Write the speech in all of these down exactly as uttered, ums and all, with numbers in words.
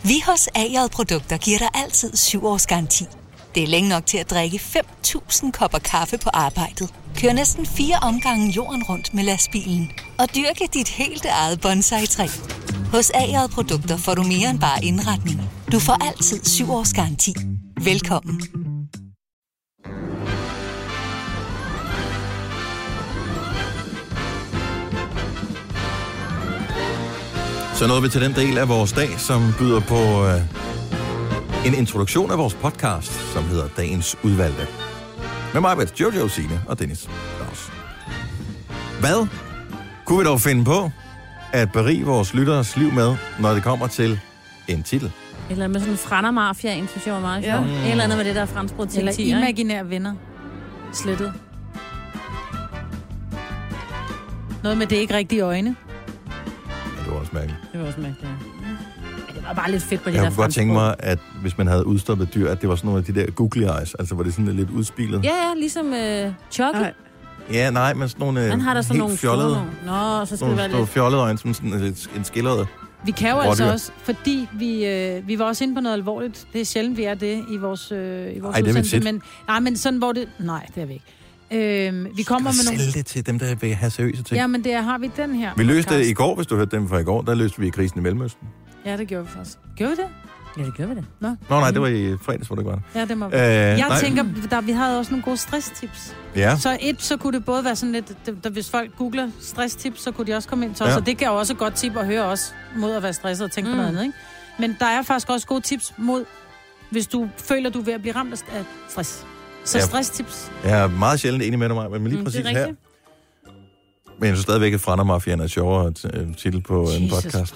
Vi hos A J Produkter giver dig altid syv års garanti. Det er længe nok til at drikke fem tusind kopper kaffe på arbejdet. Kør næsten fire omgange jorden rundt med lastbilen. Og dyrke dit helt eget bonsai-træ. Hos A J Produkter får du mere end bare indretning. Du får altid syv års garanti. Velkommen. Så nåede vi til den del af vores dag, som byder på øh, en introduktion af vores podcast, som hedder Dagens Udvalgte. Med mig, Beth, Jojo, Signe og Dennis Claus. Hvad kunne vi dog finde på at berige vores lytteres liv med, når det kommer til en titel? Eller med sådan en frandermafia, synes jeg var meget sjovt. Ja. Eller andet med det der franskbrød til Eller imaginære venner. Slettet. Noget med det ikke rigtige øjne. Det var også mærkeligt. Det var også mærkeligt, ja. Men det var bare lidt fedt på det jeg der kunne godt tænke mig, at hvis man havde udstoppet dyr, at det var sådan nogle af de der googly eyes, altså hvor det sådan lidt udspilet. Ja, ja, ligesom uh, Chucky. Nej. Ja, nej, men sådan nogle Han har der sådan nogle fjollede. Nå, så skal det være lidt... fjollede øjne, som sådan en, en skildrede. Vi kan jo altså også, fordi vi, øh, vi var også inde på noget alvorligt. Det er sjældent, vi er det i vores, øh, i vores Ej, det er udsendelse. Men, nej, men sådan, hvor det... Nej, det er vi ikke. Øh, vi kommer med nogle... Sælge det til dem, der vil have seriøse ting. Ja, men det har vi den her. Vi løste det i går, hvis du hørte dem fra i går. Der løste vi krisen i Mellemøsten. Ja, det gjorde vi faktisk. Gjorde vi det? Ja, det gjorde vi det. Nå, Nå nej, det var i fredags, hvor det var. Ja, det må vi. Øh, Jeg nej. tænker, der, vi havde også nogle gode stresstips. Ja. Så et, så kunne det både være sådan lidt... Der, hvis folk googler stresstips, så kunne de også komme ind til os. Ja. Så det kan jo også et godt tip at høre os mod at være stresset og tænke mm. på noget andet, ikke? Men der er faktisk også gode tips mod, hvis du føler, du er ved at blive ramt af stress. Så ja. Stresstips. Jeg er meget sjældent enig med dig, men lige Mm, præcis det er her. rigtigt. Men jeg synes stadigvæk, at Frandermafiaen er et sjovere t- titel på en Jesus podcast.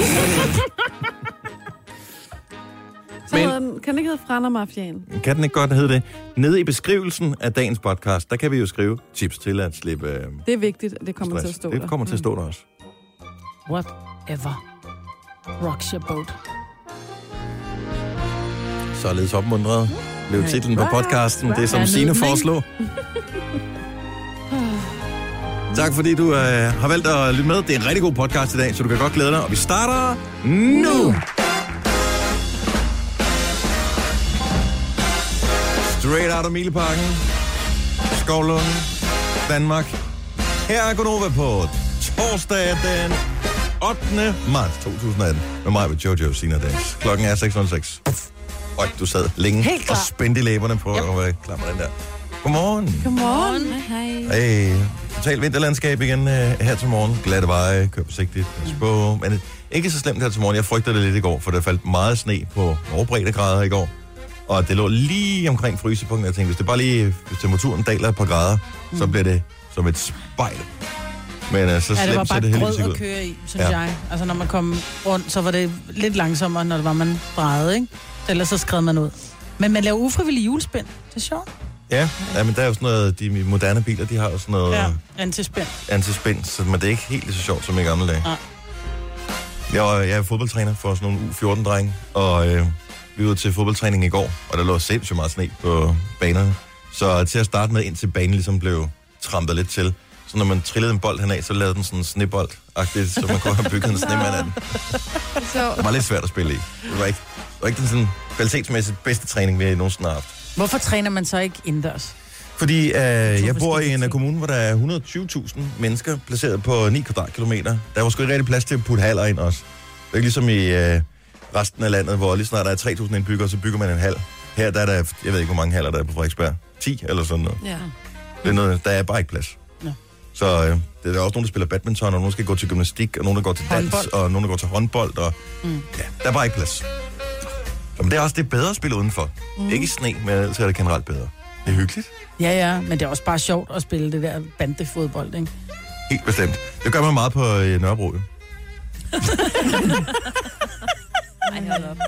Så Men- hedder den, kan den ikke hedde Frandermafiaen? Kan den ikke godt hedde det? Nede i beskrivelsen af dagens podcast, der kan vi jo skrive tips til at slippe øh, Det er vigtigt, at det kommer stress. til at stå der. Det kommer til at stå der også. Whatever rocks your boat. Således opmuntret blev titlen på podcasten. Det er som Ja, Signe nydning. foreslog. Tak fordi du øh, har valgt at lytte med. Det er en rigtig god podcast i dag, så du kan godt glæde dig. Og vi starter nu! Straight out of Mileparken. Skovlund, Danmark. Her er Gunova på torsdag den ottende marts to tusind atten. Med mig ved Jojo Sina Dags. Klokken er seks nul seks. Øj, du sad længe og spændte i læberne på yep. at være klar med den der. Godmorgen. Godmorgen. Hej. Hey, totalt vinterlandskab igen uh, her til morgen. Glatte veje, kør forsigtigt, spå. Men ikke så slemt her til morgen. Jeg frygter det lidt i går, for der faldt meget sne på overbreddegrader i går. Og det lå lige omkring frysepunkten. Jeg tænkte, hvis det bare lige, hvis temperaturen daler et par grader, mm. så bliver det som et spejl. Men uh, så Ja, det var slemt ser bare det grød heldigvis at ud. køre i, synes Ja. jeg. Altså, når man kom rundt, så var det lidt langsommere, når det var, man drejede, ikke? Ellers så skred man ud. Men man laver ufrivillig julespænd. Det er sjovt. Ja, ja, men der er jo sådan noget, de moderne biler, de har jo sådan noget Ja, antispænd. antispænd, så men det er ikke helt lige så sjovt som i gamle dage. Nej. Jeg, var, jeg er fodboldtræner for sådan nogle U fjorten-drenge, og øh, vi var ude til fodboldtræning i går, og der lå sindssygt meget sne på banerne. Så til at starte med, indtil banen ligesom blev trampet lidt til, så når man trillede en bold henad, så lavede den sådan en snebold-agtigt, så man kunne have bygget en snemand af den. Så Det var lidt svært at spille i. Det var ikke, det var ikke den sådan kvalitetsmæssigt bedste træning, vi nogensinde har haft. Hvorfor træner man så ikke indendørs? Fordi øh, jeg bor i forskellige en ting. kommune, hvor der er et hundrede og tyve tusind mennesker placeret på ni kvadratkilometer. Der var sgu ikke rigtig plads til at putte haller ind også. Det er ikke ligesom i øh, resten af landet, hvor lige snart der er tre tusind indbyggere, så bygger man en hal. Her der er der, jeg ved ikke, hvor mange haller der er på Frederiksberg. ti eller sådan noget. ja. Det er noget, der er bare ikke plads. Nå. Så øh, det er der også nogen, der spiller badminton, og nogen skal gå til gymnastik, og nogen, der går til dans, Håndbold. og nogen, der går til håndbold. Og, Mm. ja, der er bare ikke plads. Men det er også det er bedre at spille udenfor. Mm. Ikke i sne, men ellers er det generelt bedre. Det er hyggeligt. Ja, ja, men det er også bare sjovt at spille det der bandefodbold, ikke? Helt bestemt. Det gør man meget på øh, Nørrebro. Jo. Nej, hold op.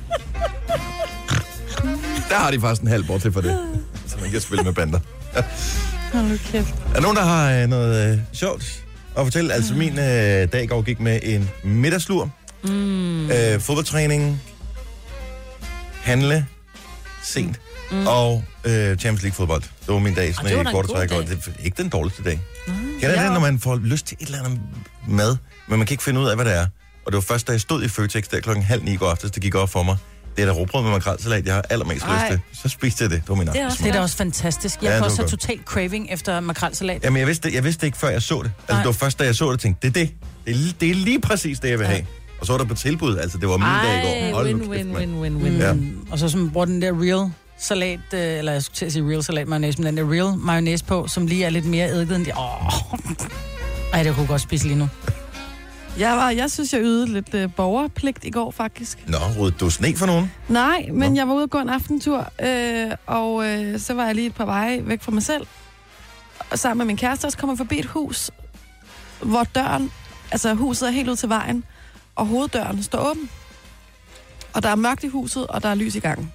Der har de faktisk en halv bort til for det. Så man kan spille med bander. Hold nu kæft. Er der nogen, der har øh, noget øh, sjovt at fortælle? Altså min øh, dag i går gik med en middagslur. Mm. Øh, fodboldtræning. Handle. Sent. Mm. Og øh, Champions League fodbold. Det var min dag, sådan det var i da en kort god træk. dag. Det er ikke den dårligste dag. Mm. Kender Ja. det, når man får lyst til et eller andet mad, men man kan ikke finde ud af, hvad det er. Og det var først, da jeg stod i Føtex der klokken halv ni i går aftes, det gik op for mig. Det er da råbrød med makrelsalat, jeg har allermest lyst til. Så spiste jeg det. Det var min det er, også, det er da også fantastisk. Jeg ja, får også total craving efter makrelsalat. Jamen, jeg vidste, jeg vidste det ikke, før jeg så det. Altså, det var først, da jeg så det, tænkte, det er det. Det er, det er lige præcis det, jeg vil have. Ja. Og så var der på tilbud. Altså, det var min Ej, dag i går. win, win, win, win, win. Ja. Og så som bruger den der real salat, eller jeg skulle til at sige real salat mayonnaise, men den der real mayonnaise på, som lige er lidt mere eddike end det. Åh. Ej, det kunne godt spise lige nu. Jeg, var, jeg synes, jeg ydede lidt øh, borgerpligt i går, faktisk. Nå, rydde du sne for nogen? Nej, men Nå. jeg var ude og gå en aftentur, øh, og øh, så var jeg lige et par veje væk fra mig selv. Og sammen med min kæreste også kommer forbi et hus, hvor døren, altså huset er helt ud til vejen, og hoveddøren står åben. Og der er mørkt i huset, og der er lys i gangen.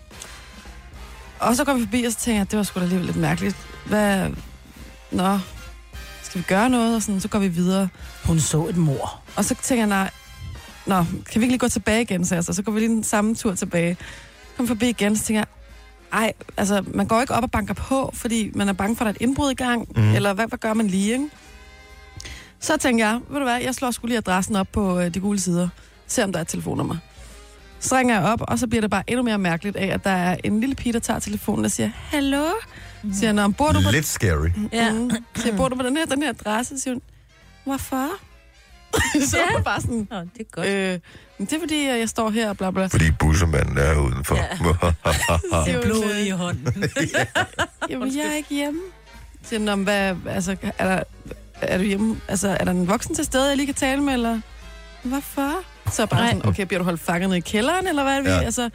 Og så kom vi forbi, og så tænkte jeg, at det var sgu da alligevel lidt mærkeligt. Hvad? Nå, skal vi gøre noget? Og sådan, så går vi videre. Hun så et mor. Og så tænker jeg, nej, nå, kan vi ikke lige gå tilbage igen? Så, altså, så går vi lige den samme tur tilbage. Kom forbi igen, så tænker jeg, ej, altså, man går ikke op og banker på, fordi man er bange for, at der er et indbrud i gang. Mm. Eller hvad, hvad gør man lige, ikke? Så tænker jeg, ved du hvad, jeg slår sgu lige adressen op på øh, de gule sider. Se om der er et telefonnummer. Så ringer jeg op, og så bliver det bare endnu mere mærkeligt af, at der er en lille pige, der tager telefonen og siger, hallo? Mm. Siger han, bor du på... Lidt scary. Ja. Mm. Siger, bor du på den her, den her adresse? Siger hun, hvorfor? Så er bare sådan... Nå, det er godt. Øh, men det er fordi, jeg står her og bla bla. Fordi bussemanden er udenfor. Det er blod i hånden. Jamen, jeg er ikke hjemme. Siger hun, hvad, altså, er der, er du hjemme? Altså, er der en voksen til stede, jeg lige kan tale med, eller... Hvorfor? Så bare sådan, okay, bliver du holdt fanget ned i kælderen, eller hvad er det, ja. vi? Altså,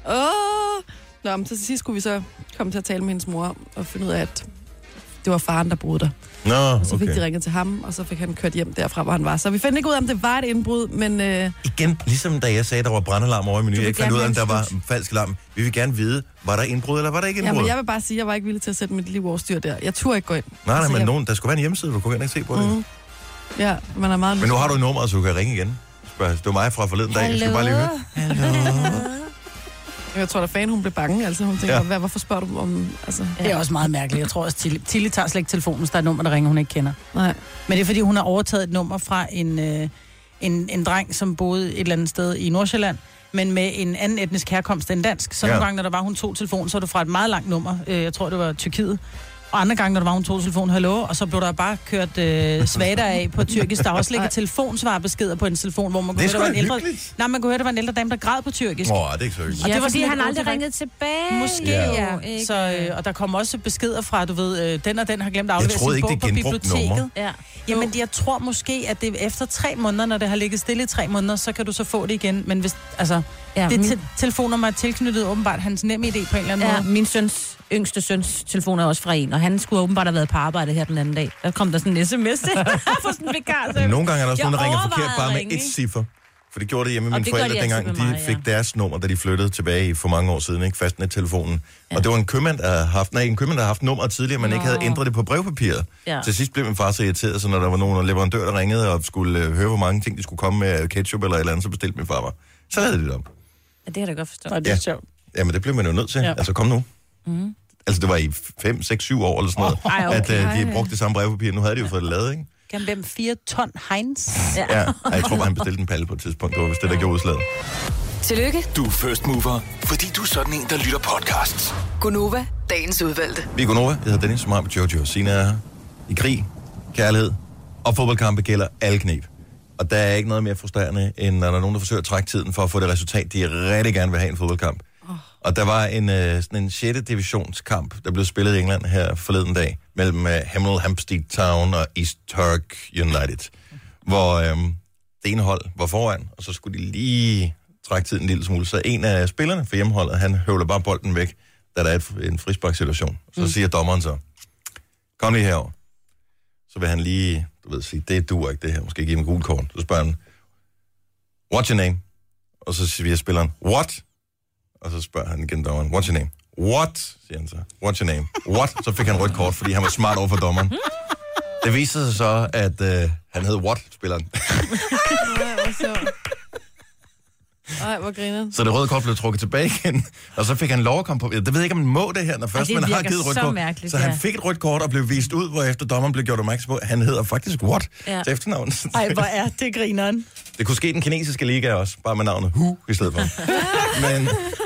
åh... Nå, men så til sidst skulle vi så komme til at tale med hendes mor, og finde ud af, at det var faren, der boede der. Nå, og så fik okay. de ringet til ham, og så fik han kørt hjem derfra, hvor han var. Så vi fandt ikke ud af, om det var et indbrud, men... Øh... Igen, ligesom da jeg sagde, der var brandalarm over i Meny. Jeg ikke fandt ud af, om der var en falsk alarm. Vi vil gerne vide, var der indbrud, eller var der ikke indbrud? Jamen, jeg vil bare sige, at jeg var ikke villig til at sætte mit liv over styr der. Jeg turde ikke gå ind. Nej, nej, altså, men jeg... nogen, der skulle være en hjemmeside, du kunne ikke se på det. Mm. Ja, man er meget... Men nu har du et nummer, så du kan ringe igen. Spørg, det var mig fra forleden dag. Jeg skal bare lige høre. Hallo. Jeg tror, at fan, hun blev bange. Altså, hun tænker, ja. Hvad, hvorfor spørger du om... Altså... Det er også meget mærkeligt. Jeg tror også, Tilly, Tilly tager slet ikke telefonen, hvis der er et nummer, der ringer, hun ikke kender. Nej. Men det er, fordi hun har overtaget et nummer fra en, øh, en, en dreng, som boede et eller andet sted i Nordsjælland, men med en anden etnisk herkomst end dansk. Så ja. Nogle gange, når der var, hun tog telefonen, så var det fra et meget langt nummer. Øh, jeg tror, det var Tyrkiet. Og andre gange, når der var, hun tog telefonen, hallo, og så blev der bare kørt øh, svater af på tyrkisk. Der var også ligget telefonsvarbeskeder på en telefon, hvor man kunne høre, der var en ældre... Nej, man kunne høre, der var en ældre dame, der græd på tyrkisk. Åh, oh, det er ikke så hyggeligt. Og Ja, det var, fordi sådan han lidt aldrig utilfreds. ringede tilbage. Måske, Ja, ja. ikke? Så, øh, og der kom også beskeder fra, du ved, øh, den og den har glemt at aflevere troede sin ikke, bog det er på genbrugt biblioteket. nummer. Ja. Jamen, jeg tror måske, at det efter tre måneder, når det har ligget stille i tre måneder, så kan du så få det igen. Men hvis, altså, Ja, det min- te- telefonnummer er tilknyttet åbenbart hans nem idé på en eller anden Ja, måde. min søns, yngste søns telefon er også fra en, og han skulle åbenbart have været på arbejde her den anden dag. Der kom der sådan en sms til for sådan en vikar. Så Nogle gange er der også jeg nogen, der ringer forkert overvejede bare at med ringe, et ikke? ciffer. For det gjorde det hjemme med Og mine det gør forældre, de altid dengang med de mig, ja. fik deres nummer, da de flyttede tilbage i for mange år siden, ikke? Fastnettelefonen. Ja. Og det var en købmand, der havde haft, nej, en købmand, der havde haft nummer tidligere, men Nå. ikke havde ændret det på brevpapiret. Ja. Til sidst blev min far så irriteret, så når der var nogen leverandør, der ringede og skulle øh, høre, hvor mange ting de skulle komme med, ketchup eller et eller andet, så bestilte min far mig. Så lavede de det om. Ja, det kan jeg da godt forstå. Og det er Ja. sjovt. Jamen, det blev man jo nødt til. Ja. Altså, kom nu. Mm. Altså, det var i fem, seks, syv år eller sådan noget, Ej, okay. at øh, de brugte det samme brevpapir. Nu havde de jo fået det lavet, ikke? Kan hvem fire ton Heinz? Ja. Ja, Ej, jeg tror bare, han bestilte en palle på et tidspunkt. Det var vist det, der gjorde udslaget. Tillykke, Du er first mover, fordi du er sådan en, der lytter podcasts. Gunova, dagens udvalgte. Vi er Gunova. Jeg hedder Dennis, som har med Jojo. Sina er her. I krig, kærlighed og fodboldkampe gælder alle knep. Og der er ikke noget mere frustrerende, end når der er nogen, der forsøger at trække tiden for at få det resultat, de rigtig gerne vil have i en fodboldkamp. Oh. Og der var en, øh, sådan en sjette divisionskamp, der blev spillet i England her forleden dag, mellem øh, Hemel Hempstead Town og East Turk United, hvor øh, det ene hold var foran, og så skulle de lige trække tiden en lille smule. Så en af spillerne for hjemmeholdet, han høvler bare bolden væk, da der er et, en frisparkssituation. Så mm. siger dommeren så, kom lige herover. Så vil han lige, du ved, sige, det duer ikke det her, måske give ham en gul kort. Så spørger han, what's your name? Og så siger spilleren, what? Og så spørger han igen dommeren, what's your name? What? Siger han så, what's your name? What? Så fik han rødt kort, fordi han var smart over for dommeren. Det viste sig så, at øh, han hed What, spilleren. Nej, hvor griner. Så det røde kort blev trukket tilbage igen, og så fik han lov at komme på. Det ved jeg ikke, om man må det her, når først man har givet rødt kort. Mærkeligt, så ja. han fik et rødt kort og blev vist ud, hvor efter dommeren blev gjort opmærksom på, han hedder faktisk What ja. til efternavn. Ej, hvor er det grineren. Det kunne ske den kinesiske liga også, bare med navnet Hu i stedet for. men,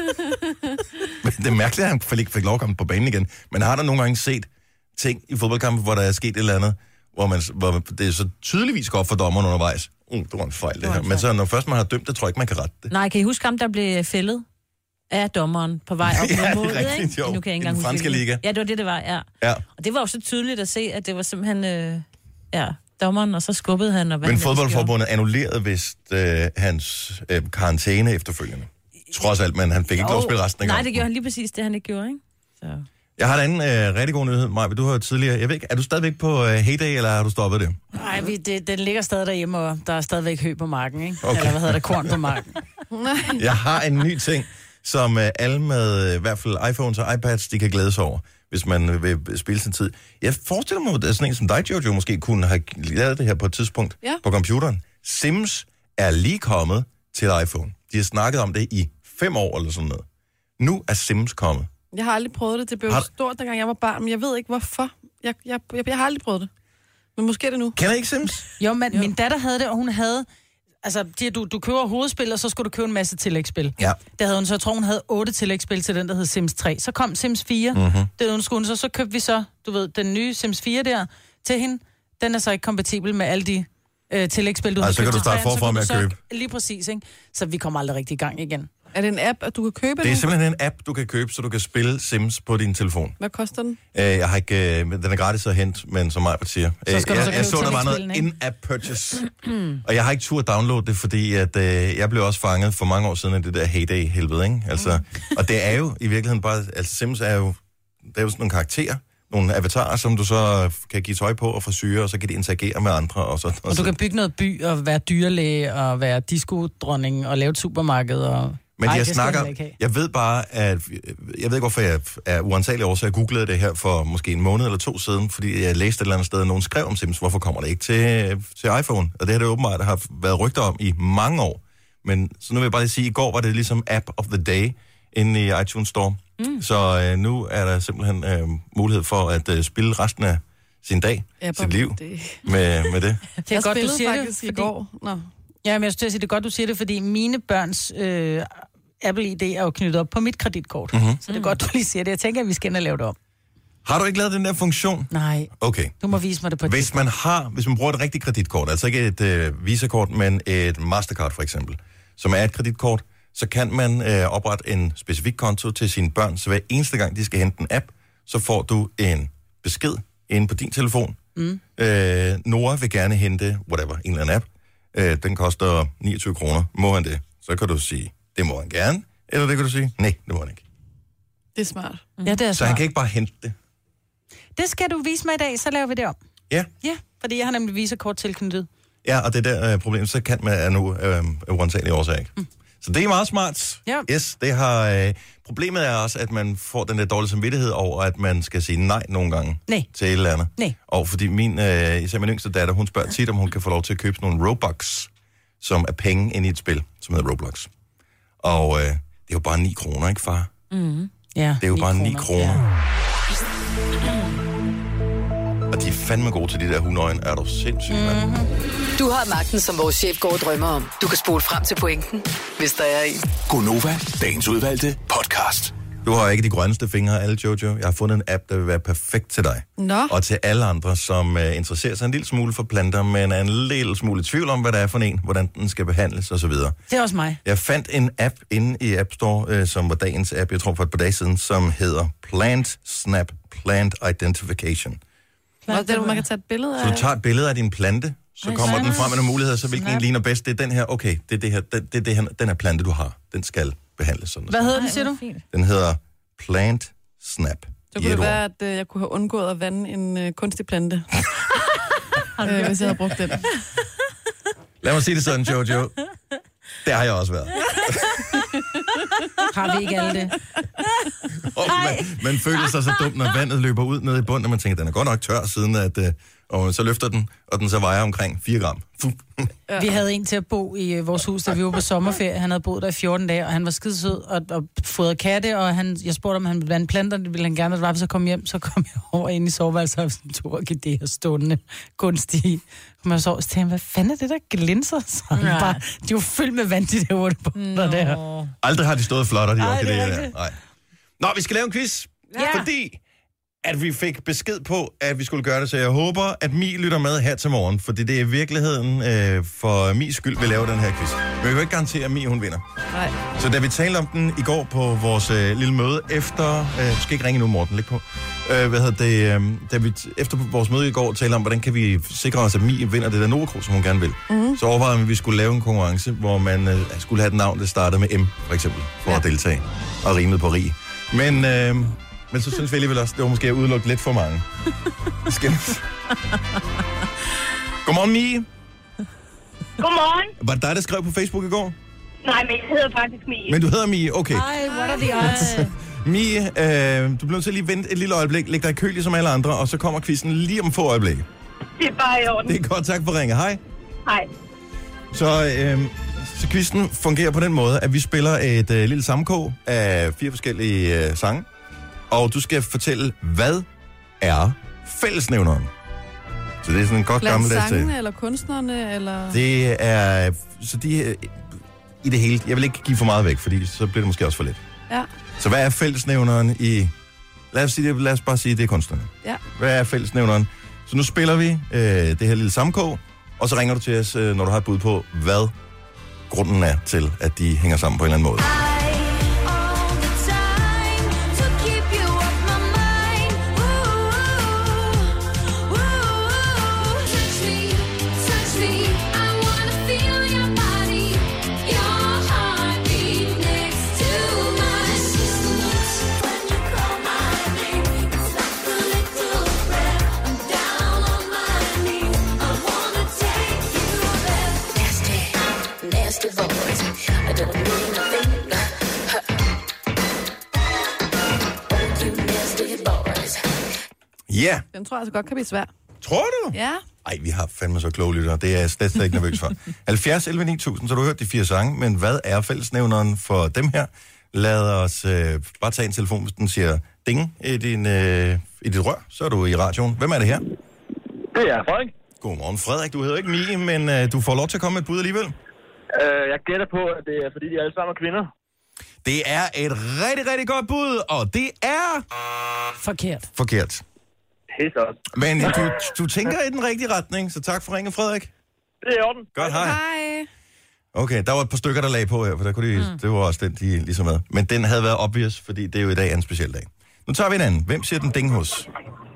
men det er mærkeligt, at han fik, fik lov at komme på banen igen. Men har der nogle gange set ting i fodboldkampe, hvor der er sket et eller andet, hvor, man, hvor det er så tydeligvis godt for dommeren undervejs. Uh, det var en fejl, det, det her. Men så når først man har dømt det, tror jeg ikke, man kan rette det. Nej, kan I huske ham, der blev fældet af dommeren på vej op ja, mod målet, rigtigt, ikke? Jo. Nu kan jeg ikke I den franske liga. Ja, det var det, det var, ja. ja. Og det var jo så tydeligt at se, at det var simpelthen, øh, ja, dommeren, og så skubbede han. Og Men fodboldforbundet annullerede vist øh, hans øh, karantæne efterfølgende. Trods alt, men han fik jo. ikke lov at spille resten af Nej, gangen. det gjorde han lige præcis det, han ikke gjorde, ikke? Så... Jeg har en anden øh, rigtig god nyhed, Maja. Du har jo tidligere... Jeg ved ikke, er du stadigvæk på øh, Heyday, eller har du stoppet det? Nej, vi, det, den ligger stadig derhjemme, og der er stadigvæk hø på marken, ikke? Okay. Eller hvad hedder det? Korn på marken. Jeg har en ny ting, som øh, alle med øh, i hvert fald iPhones og iPads, de kan glæde sig over, hvis man vil spille sin tid. Jeg forestiller mig, at sådan en som dig, Jojo, måske kunne have lavet det her på et tidspunkt ja. på computeren. Sims er lige kommet til iPhone. De har snakket om det i fem år eller sådan noget. Nu er Sims kommet. Jeg har aldrig prøvet det. Det blev har... stort, dengang jeg var barn, men jeg ved ikke, hvorfor. Jeg, jeg, jeg, jeg har aldrig prøvet det. Men måske er det nu. Kender I ikke Sims? Jo, men jo. Min datter havde det, og hun havde... Altså, de, du, du køber hovedspil, og så skulle du købe en masse tillægsspil. Ja. Der havde hun så, jeg tror, hun havde otte tillægsspil til den, der hed Sims tre. Så kom Sims fire. Mm-hmm. Det hun skulle, så, så købte vi så, du ved, den nye Sims fire der til hende. Den er så ikke kompatibel med alle de øh, tillægsspil, du Ej, har så købt. kan du starte forfra med at købe. Lige præcis, ikke? Så vi kommer aldrig rigtig i gang igen. Er det en app, at du kan købe Det er den? simpelthen en app, du kan købe, så du kan spille Sims på din telefon. Hvad koster den? Øh, jeg har ikke... Øh, den er gratis at hente, men som mig siger. Så skal øh, du så jeg, jeg så, der var noget in-app purchase. Og jeg har ikke tur at downloade det, fordi at, øh, jeg blev også fanget for mange år siden af det der Heyday-helvede, ikke? Altså, og det er jo i virkeligheden bare... Altså, Sims er jo... Det er jo sådan nogle karakterer, nogle avatarer, som du så kan give tøj på og frisyre, og så kan de interagere med andre. Og, så, og, og du så. kan bygge noget by, og være dyrlæge, og være disco-dronning, og lave et supermarked, og... Men Ej, jeg det snakker, jeg, jeg ved bare, at, jeg ved ikke, hvorfor jeg er uansagelig årsag. Jeg googlede det her for måske en måned eller to siden, fordi jeg læste et eller andet sted, at nogen skrev om Sims, hvorfor kommer det ikke til, til iPhone? Og det her det åbenbart har været rygter om i mange år. Men så nu vil jeg bare lige sige, at i går var det ligesom app of the day inde i iTunes Store. Mm. Så øh, nu er der simpelthen øh, mulighed for at øh, spille resten af sin dag, App sit liv det. med, med det. Det er godt, du siger det, fordi... i går. Nå. Ja, men jeg synes, det er godt, du siger det, fordi mine børns øh, Apple I D er jo knyttet op på mit kreditkort. Mm-hmm. Så det er godt, du lige siger det. Jeg tænker, at vi skal ind og lave det om. Har du ikke lavet den der funktion? Nej. Okay. Du må vise mig det på et Hvis man har, hvis man bruger et rigtigt kreditkort, altså ikke et øh, Visa-kort, men et Mastercard for eksempel, som er et kreditkort, så kan man øh, oprette en specifik konto til sine børn, så hver eneste gang, de skal hente en app, så får du en besked inde på din telefon. Mm. Øh, Nora vil gerne hente, whatever, en eller anden app. Øh, den koster niogtyve kroner. Må han det? Så kan du sige, det må han gerne. Eller det kan du sige, nej, det må han ikke. Det er smart. Mm. Ja, det er smart. Så han kan ikke bare hente det. Det skal du vise mig i dag, så laver vi det om. Ja. Ja, fordi jeg har nemlig Visa-kort tilknyttet. Ja, og det er der øh, problem, så kan man er nu øh, uansagelig årsag ikke. Mm. Så det er meget smart. Ja. Yes, det har... Øh, problemet er også, at man får den der dårlige samvittighed over, at man skal sige nej nogle gange nej. til et eller andet. Nej. Og fordi min, øh, især min yngste datter, hun spørger tit, om hun kan få lov til at købe sådan nogle Robux, som er penge ind i et spil, som hedder Roblox. Og øh, det er jo bare ni kroner, ikke far? Mm. Ja, det er jo ni bare kroner. ni kroner. Ja. Og de er fandme gode til de der hundeøjne. Er du sindssygt, mand? Mm-hmm. Du har magten, som vores chef går og drømmer om. Du kan spole frem til pointen, hvis der er en. Gonova, dagens udvalgte podcast. Du har ikke de grønneste fingre, alle Jojo. Jeg har fundet en app, der vil være perfekt til dig. Nå. Og til alle andre, som uh, interesserer sig en lille smule for planter, men er en lille smule i tvivl om, hvad det er for en, hvordan den skal behandles osv. Det er også mig. Jeg fandt en app inde i App Store, uh, som var dagens app, jeg tror for et par dage siden, som hedder Plant Snap Plant Identification. Nå, det er, man kan tage et billede af. Så du tager et billede af din plante, så Ej, kommer snap. den frem med nogle muligheder, så hvilken Snap. en ligner bedst. Det er den her, okay, det er det her, det, det er det her, den her plante, du har. Den skal behandles sådan. Hvad hedder den, siger du? Den hedder Plant Snap. Så kunne det være, at øh, jeg kunne have undgået at vande en øh, kunstig plante, øh, hvis jeg havde brugt den. Lad mig sige det sådan, Jojo. Det har jeg også været. Har vi ikke alle det? man, man føler sig så dumt, når vandet løber ud ned i bunden, og man tænker, den er godt nok tør, siden at, øh, og så løfter den, og den så vejer omkring fire gram. Ja. Vi havde en til at bo i øh, vores hus, da vi var på sommerferie. Han havde boet der i fjorten dage, og han var skidesød og, og fodrede katte, og han, jeg spurgte, om han ville vande planter, det ville han gerne, og så kom hjem, så kom jeg over ind i soveværelset, og sådan tog det her stående kunstige. Kom jeg så og tænkte, hvad fanden er det, der glinser? Så ja. Bare, de var fyldt med vand, de der urtebunder der. Aldrig har de stået flottere, de orkideer der. Nej. Nå, vi skal lave en quiz, ja. fordi at vi fik besked på, at vi skulle gøre det, så jeg håber, at Mi lytter med her til morgen, fordi det er i virkeligheden øh, for Mis skyld, vi laver den her quiz. Men vi kan jo ikke garantere, at Mi, hun vinder. Nej. Så da vi talte om den i går på vores øh, lille møde efter... Øh, du skal ikke ringe nu, Morten, læg på. Øh, hvad hedder det? Øh, da vi efter vores møde i går talte om, hvordan kan vi sikre os, at Mi vinder det der Novakro, som hun gerne vil. Mm-hmm. Så overvejede vi, at vi skulle lave en konkurrence, hvor man øh, skulle have et navn, der startede med M, for eksempel, for ja. at deltage. Og rimede på rig. Men... Øh, Men så synes vi alligevel også, det var måske at udelukke lidt for mange. Godmorgen, Mie. Godmorgen. Var det dig, der skrev på Facebook i går? Nej, men jeg hedder faktisk Mie. Men du hedder Mie, okay. Ej, what are the odds? Mie, øh, du bliver nødt til at lige vente et lille øjeblik, læg dig i kø ligesom alle andre, og så kommer quizzen lige om få øjeblik. Det er bare i orden. Det er godt, tak for ringe. Hej. Hej. Så, øh, så quizzen fungerer på den måde, at vi spiller et øh, lille sammenkog af fire forskellige øh, sange. Og du skal fortælle, hvad er fællesnævneren? Så det er sådan en godt Blandt gammeldags... sangene, eller kunstnerne, eller... Det er... Så de i det hele... Jeg vil ikke give for meget væk, fordi så bliver det måske også for lidt. Ja. Så hvad er fællesnævneren i... Lad os, sige det, lad os bare sige, det er kunstnerne. Ja. Hvad er fællesnævneren? Så nu spiller vi øh, det her lille sammenkog, og så ringer du til os, øh, når du har et bud på, hvad grunden er til, at de hænger sammen på en eller anden måde. Ja. Yeah. Den tror jeg altså godt kan blive svær. Tror du? Ja. Ej, vi har fandme så kloge lyttere. Det er jeg slet ikke nervøs for. halvfjerds elleve ni tusind, så du har hørt de fire sange, men hvad er fællesnævneren for dem her? Lad os øh, bare tage en telefon, hvis den siger ding i, din, øh, i dit rør, så er du i radioen. Hvem er det her? Det er Frederik. Godmorgen, Frederik. Du hedder ikke Mie, men øh, du får lov til at komme med et bud alligevel. Øh, jeg gætter på, at det er, fordi de alle sammen er kvinder. Det er et rigtig, rigtig godt bud, og det er... Forkert. Forkert. Helt også. Men du, du tænker i den rigtige retning, så tak for ringen, Frederik. Det er i orden. Godt, hej. Hej. Okay, der var et par stykker, der lagde på her, for der kunne de, mm. det var også den, de ligesom havde. Men den havde været obvious, fordi det er jo i dag en speciel dag. Nu tager vi en anden. Hvem siger den ding hos?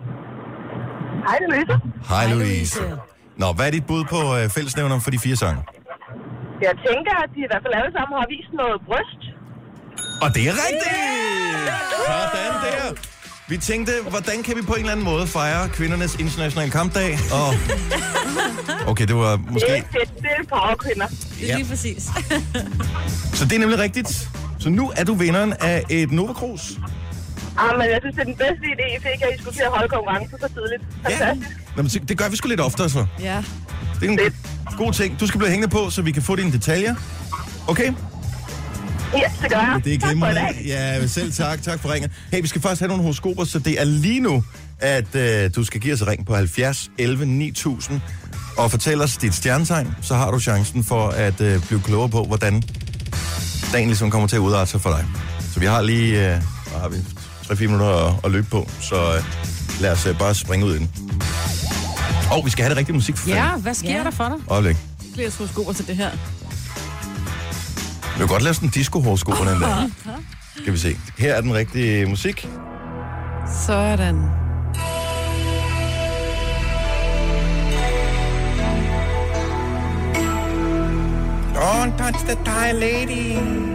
Hej, Louise. Hej, Louise. Nå, hvad er dit bud på øh, fællesnævneren for de fire sange? Jeg tænker, at de i hvert fald alle sammen har vist noget bryst. Og det er rigtigt! Sådan der. Vi tænkte, hvordan kan vi på en eller anden måde fejre kvindernes internationale kampdag? Og... Okay, det var måske... Det er fedt. Det er powerkvinder. Det er lige præcis. Så det er nemlig rigtigt. Så nu er du vinderen af et Nova Cruz. Ah, men jeg synes, det er den bedste idé, I fik, at I skulle til at holde konkurrence så tidligt. Fantastisk. Ja. Nå, men det gør vi sgu lidt oftere, så. Ja. Det er en god ting. Du skal blive hængende på, så vi kan få dine detaljer. Okay? Ja, det gør jeg. Det er tak for i glimrende. dag. Ja, selv tak. Tak for ringen. Hey, vi skal først have nogle horoskoper, så det er lige nu, at øh, du skal give os et ring på halvfjerds elleve ni tusind og fortælle os dit stjernetegn, så har du chancen for at øh, blive klogere på, hvordan dagen ligesom kommer til at udarte sig for dig. Så vi har lige øh, har vi tre fire minutter at, at løbe på, så øh, lad os øh, bare springe ud i den. Og oh, vi skal have det rigtige musik. For Ja, hvad sker Ja. der for dig? Øjeblik. Flere skoer til det her. Vi kan godt lave sådan en disco-horoskop den der. Skal vi se. Her er den rigtige musik. Sådan. Don't touch the Thai lady.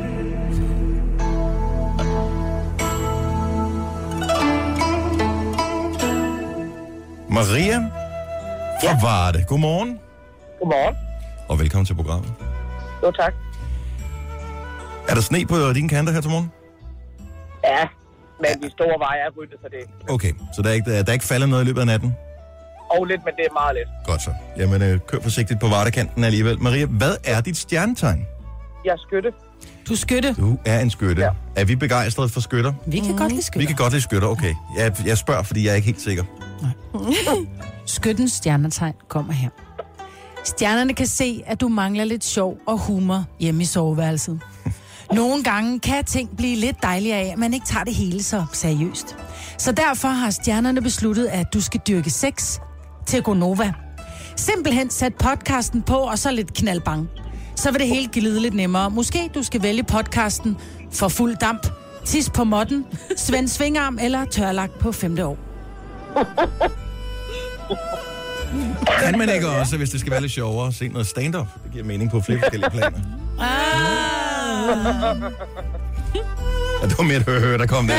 Maria fra Varde. Godmorgen. Godmorgen. Og velkommen til programmet. Jo, tak. Er der sne på dine kanter her til morgen? Ja, Men de store veje er ryddet, så det... Okay, så der er, ikke, der er ikke faldet noget i løbet af natten? Og lidt, men det er meget lidt. Godt så. Jamen, øh, kør forsigtigt på vartekanten alligevel. Maria, hvad er dit stjernetegn? Jeg er skytte. Du er skytte. Du er en skytte. Ja. Er vi begejstrede for skytter? Vi kan mm. godt lide skytter. Vi kan godt lide skytter, okay. Jeg, jeg spørger, fordi jeg er ikke helt sikker. Skyttens stjernetegn kommer her. Stjernerne kan se, at du mangler lidt sjov og humor hjemme i soveværelset. Nogle gange kan ting blive lidt dejligere af, at man ikke tager det hele så seriøst. Så derfor har stjernerne besluttet, at du skal dyrke sex til Gonova. Simpelthen sæt podcasten på, og så lidt knaldbang. Så vil det hele glide lidt nemmere. Måske du skal vælge podcasten for fuld damp, tis på modden, Svend Svingarm eller tørlagt på femte år. Kan man ikke også, hvis det skal være lidt sjovere, se noget stand-up? Det giver mening på flere forskellige planer. Ah. Ja, det var mere et hø-hø, der kom der.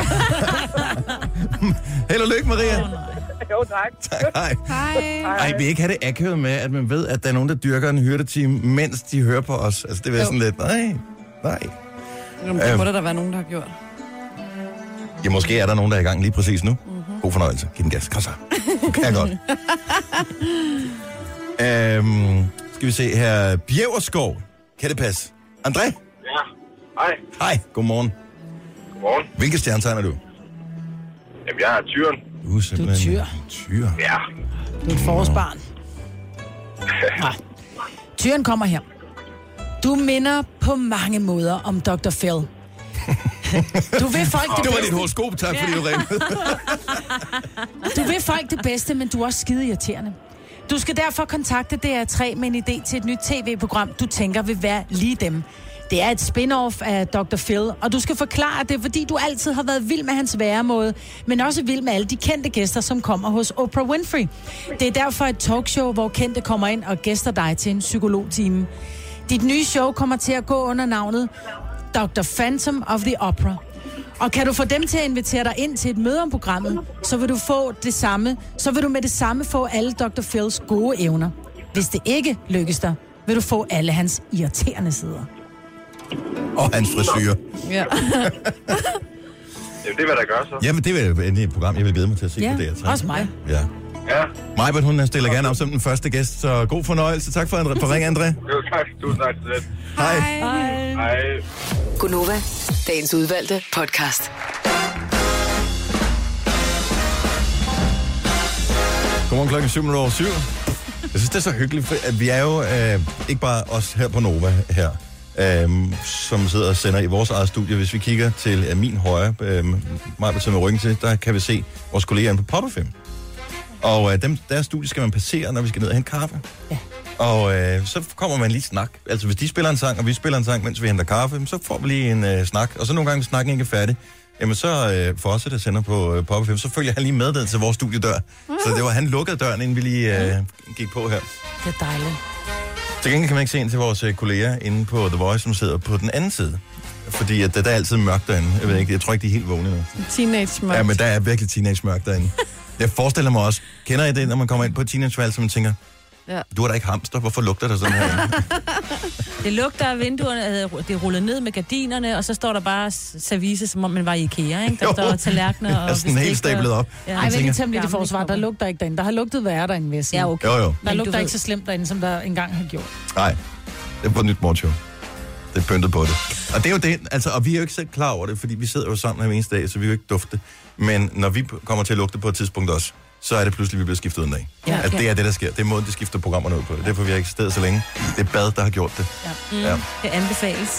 Held og lykke, Maria. Jo, tak. Tak, hej. Hej. Ej, vi ikke have det akavet med, at man ved, at der er nogen, der dyrker en hyrdeteam, mens de hører på os. Altså, det vil sådan lidt, nej, nej. Jamen, det må der da være nogen, der har gjort. Ja, måske er der nogen, der er i gang lige præcis nu. Mm-hmm. God fornøjelse. Giv den gas. Kom så. Du kan godt. øhm, skal vi se her. Bjæverskov. Kan det passe? André? Ja. Hej. Hej. Godmorgen. Godmorgen. Hvilke stjernetegn er du? Jamen, jeg er tyren. Du er simpelthen tyr. tyr. Ja. Du er et forårsbarn. Nej. Tyren kommer her. Du minder på mange måder om doktor Phil. Du vil folk det Det var bedste. dit horoskop, tak fordi du ringede. Du vil folk det bedste, men du er også skide irriterende. Du skal derfor kontakte D R tre med en idé til et nyt tv-program, du tænker vil være lige dem. Det er et spin-off af doktor Phil, og du skal forklare det, fordi du altid har været vild med hans væremåde, men også vild med alle de kendte gæster, som kommer hos Oprah Winfrey. Det er derfor et talkshow, hvor kendte kommer ind og gæster dig til en psykologtime. Dit nye show kommer til at gå under navnet doktor Phantom of the Opera. Og kan du få dem til at invitere dig ind til et møde om programmet, så vil du få det samme, så vil du med det samme få alle doktor Phils gode evner. Hvis det ikke lykkes dig, vil du få alle hans irriterende sider. Og hans frisyr. Ja. Jamen, det vil jeg gøre så. Jamen, det er endelig et program, jeg vil glæde mig til at se Ja, på D R tre. også mig. Ja. Ja. Majbert, hun stiller gerne op som den første gæst, så god fornøjelse. Tak for, for ring, André. Jo, tak. Tusind tak til det. Hej. Hej. Gonova, dagens udvalgte podcast. Godmorgen klokken syv over syv. Jeg synes, det er så hyggeligt, for at vi er jo øh, ikke bare os her på Nova her, øh, som sidder og sender i vores eget studie. Hvis vi kigger til øh, min højre, øh, Majbert, som er ryggen til, der kan vi se vores kolleger inde på Pop F M. Og øh, dem, deres studie skal man passere, når vi skal ned og hente kaffe. Ja. Og øh, så kommer man lige snak. Altså, hvis de spiller en sang, og vi spiller en sang, mens vi henter kaffe, så får vi lige en øh, snak. Og så nogle gange, hvis snakken ikke er færdig, jamen så øh, for os, der sender på øh, Pop F M, så følger han lige med ned til vores studiedør. Så det var, han lukkede døren, inden vi lige øh, gik på her. Det er dejligt. Til gengæld kan man ikke se ind til vores øh, kolleger inde på The Voice, som sidder på den anden side. Fordi at, der er altid mørkt derinde. Jeg ved ikke, jeg tror ikke, de er helt vågne nu. Teenage mørkt. Ja, men der er virkelig teenage mørkt derinde. Jeg forestiller mig også, kender I det, når man kommer ind på et teenageværelse, så man tænker, Ja. du er da ikke hamster, hvorfor lugter der sådan her? Det lugter af vinduerne, det er rullet ned med gardinerne, og så står der bare service, som om man var i IKEA, ikke? Der Jo. står tallerkener og Er sådan helt stablet op. Ja. Ej, vent lige til Gamle det forsvar. Der lugter ikke derinde. Der har lugtet værre derinde, vil jeg sige. Ja, okay. Jo, jo. Der Men du lugter ved- ikke så slemt derinde, som der engang har gjort. Nej, det er på et nyt morgenshow. Det er pyntet på det. Og det er jo det, altså, og vi er jo ikke selv klar over det, fordi vi sidder jo sammen hver eneste dag, så vi er jo ikke dufte. Men når vi kommer til at lugte på et tidspunkt også, så er det pludselig, vi bliver skiftet ud en dag. Ja, At okay. det er det, der sker. Det er måden, de skifter programmerne ud på. Det er derfor, vi har eksisteret så længe. Det er bad, der har gjort det. Mm, Ja. det anbefales.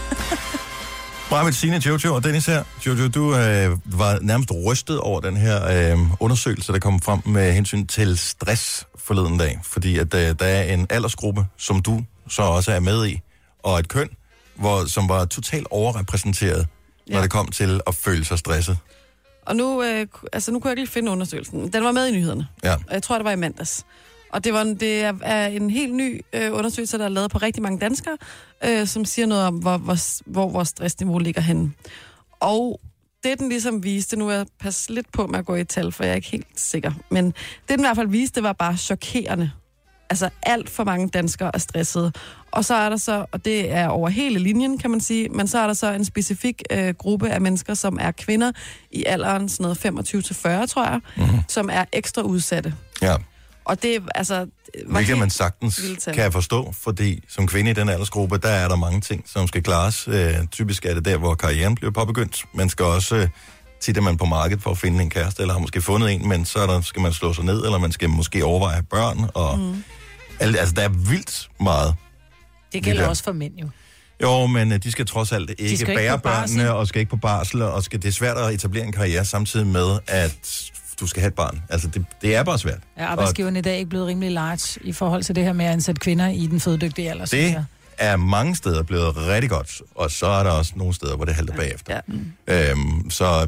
Bravet, Signe, Jojo og Dennis her. Jojo, du øh, var nærmest rystet over den her øh, undersøgelse, der kom frem med hensyn til stress forleden dag. Fordi at øh, der er en aldersgruppe, som du så også er med i, og et køn, hvor, som var totalt overrepræsenteret, når Ja. det kom til at føle sig stresset. Og nu, øh, altså, nu kunne jeg ikke lige finde undersøgelsen. Den var med i nyhederne. Ja. Og jeg tror, det var i mandags. Og det, var, en- det er- er en helt ny øh, undersøgelse, der er lavet på rigtig mange danskere, øh, som siger noget om, hvor, hvor, hvor vores stressniveau ligger henne. Og det, den ligesom viste, nu er jeg passe lidt på med at gå i tal, for jeg er ikke helt sikker, men det, den i hvert fald viste, det var bare chokerende, Altså alt for mange danskere er stressede. Og så er der så, og det er over hele linjen, kan man sige, men så er der så en specifik øh, gruppe af mennesker, som er kvinder i alderen sådan noget femogtyve til fyrre, tror jeg, mm-hmm. som er ekstra udsatte. Ja. Og det er altså... Hvilket man sagtens kan forstå, fordi som kvinde i den aldersgruppe, der er der mange ting, som skal klares. Øh, typisk er det der, hvor karrieren bliver påbegyndt. Man skal også... Øh, tit er man på markedet for at finde en kæreste, eller har måske fundet en, men så er der, skal man slå sig ned, eller man skal måske overveje børn, og... Mm. Altså, der er vildt meget. Det gælder også for mænd, jo. Jo, men de skal trods alt ikke, ikke bære børnene, og skal ikke på barsel, og skal, det er svært at etablere en karriere samtidig med, at du skal have et barn. Altså, det, det er bare svært. Ja, arbejdsgiverne i dag er ikke blevet rimelig large i forhold til det her med at ansætte kvinder i den fødedygtige alder. Det er mange steder blevet rigtig godt, og så er der også nogle steder, hvor det halter ja. bagefter. Ja. Øhm, så,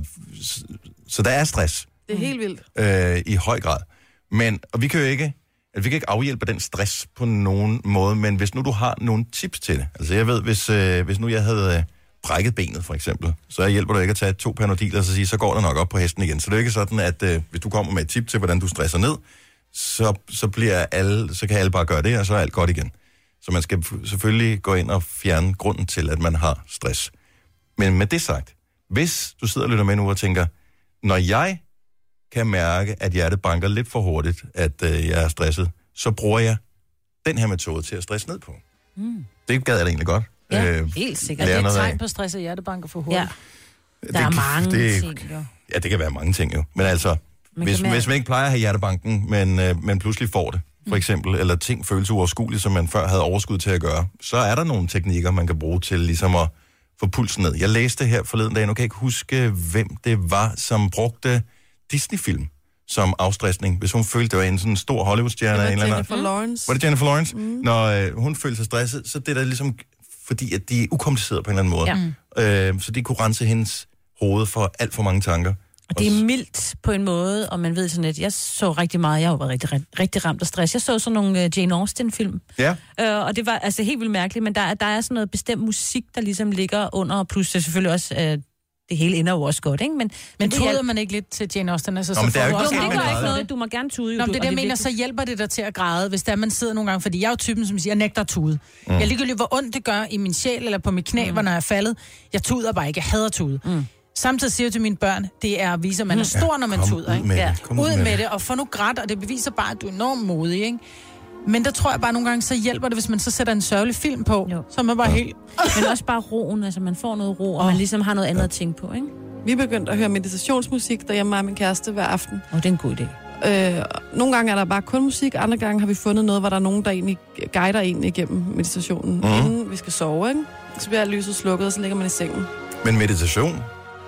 så der er stress. Det er helt vildt. Øh, I høj grad. Men, og vi kan jo ikke... Altså, vi kan ikke afhjælpe den stress på nogen måde, men hvis nu du har nogle tips til det. Altså, jeg ved, hvis, øh, hvis nu jeg havde øh, brækket benet, for eksempel, så hjælper det ikke at tage to Panodil og så sige, så går det nok op på hesten igen. Så det er ikke sådan, at øh, hvis du kommer med et tip til, hvordan du stresser ned, så, så, bliver alle, så kan alle bare gøre det, og så er alt godt igen. Så man skal selvfølgelig gå ind og fjerne grunden til, at man har stress. Men med det sagt, hvis du sidder og lytter med nu og tænker, når jeg kan mærke, at hjertet banker lidt for hurtigt, at øh, jeg er stresset, så bruger jeg den her metode til at stresse ned på. Mm. Det gad jeg da egentlig godt. Ja, øh, helt sikkert. Det er et tegn på stress, at hjertet banker for hurtigt. Ja. Der det, er mange det, ting, jo. Ja, det kan være mange ting, jo. Men altså, man hvis, hvis man ikke plejer at have hjertebanken, men, øh, men pludselig får det, for eksempel, mm. eller ting føles uoverskueligt, som man før havde overskud til at gøre, så er der nogle teknikker, man kan bruge til ligesom at få pulsen ned. Jeg læste her forleden dag, nu kan jeg ikke huske, hvem det var, som brugte Disney-film som afstressning, hvis hun følte, det var en sådan stor Hollywood-stjerne. Det var Jennifer Lawrence. Var det Jennifer Lawrence? Mm. Når øh, hun følte sig stresset, så det er der ligesom, fordi at de er ukompliceret på en eller anden måde. Ja. Øh, så de kunne rense hendes hoved for alt for mange tanker. Og det er mildt på en måde, og man ved sådan lidt, jeg så rigtig meget, jeg har været rigtig, rigtig ramt af stress. Jeg så sådan nogle uh, Jane Austen-film, ja. øh, og det var altså helt vildt mærkeligt, men der, der er sådan noget bestemt musik, der ligesom ligger under, plus det selvfølgelig også... Øh, det hele ender jo også godt, ikke? Men, men tuder hjælp... man ikke lidt til Jane Austen? Altså, Nå, så men det er jo ikke, det gør ikke noget. Du må gerne tude. Nå, det er det, jeg mener, så hjælper det dig til at græde, hvis der man sidder nogle gange. Fordi jeg er jo typen, som siger, jeg nægter at tude. Mm. Jeg ligegyldigt, hvor ondt det gør i min sjæl eller på mit knæ, mm. hvor når jeg er faldet. Jeg tuder bare ikke. Jeg hader tude. Mm. Samtidig siger jeg til mine børn, det er at vise, at man er stor, ja, når man tuder. Ikke? Med ja. Ud med, med det. Og få nu grædt, og det beviser bare, at du er enormt modig, ikke? Men der tror jeg bare nogle gange, så hjælper det, hvis man så sætter en sørgelig film på. Jo. Så er man bare ja. helt... Men også bare roen, altså man får noget ro, og oh. man ligesom har noget andet ja. at tænke på, ikke? Vi er begyndt at høre meditationsmusik derhjemme med min kæreste hver aften. Og det er en god idé. Øh, nogle gange er der bare kun musik, andre gange har vi fundet noget, hvor der er nogen, der egentlig guider en igennem meditationen, mm. inden vi skal sove, ikke? Så bliver lyset slukket, og så ligger man i sengen. Men meditation,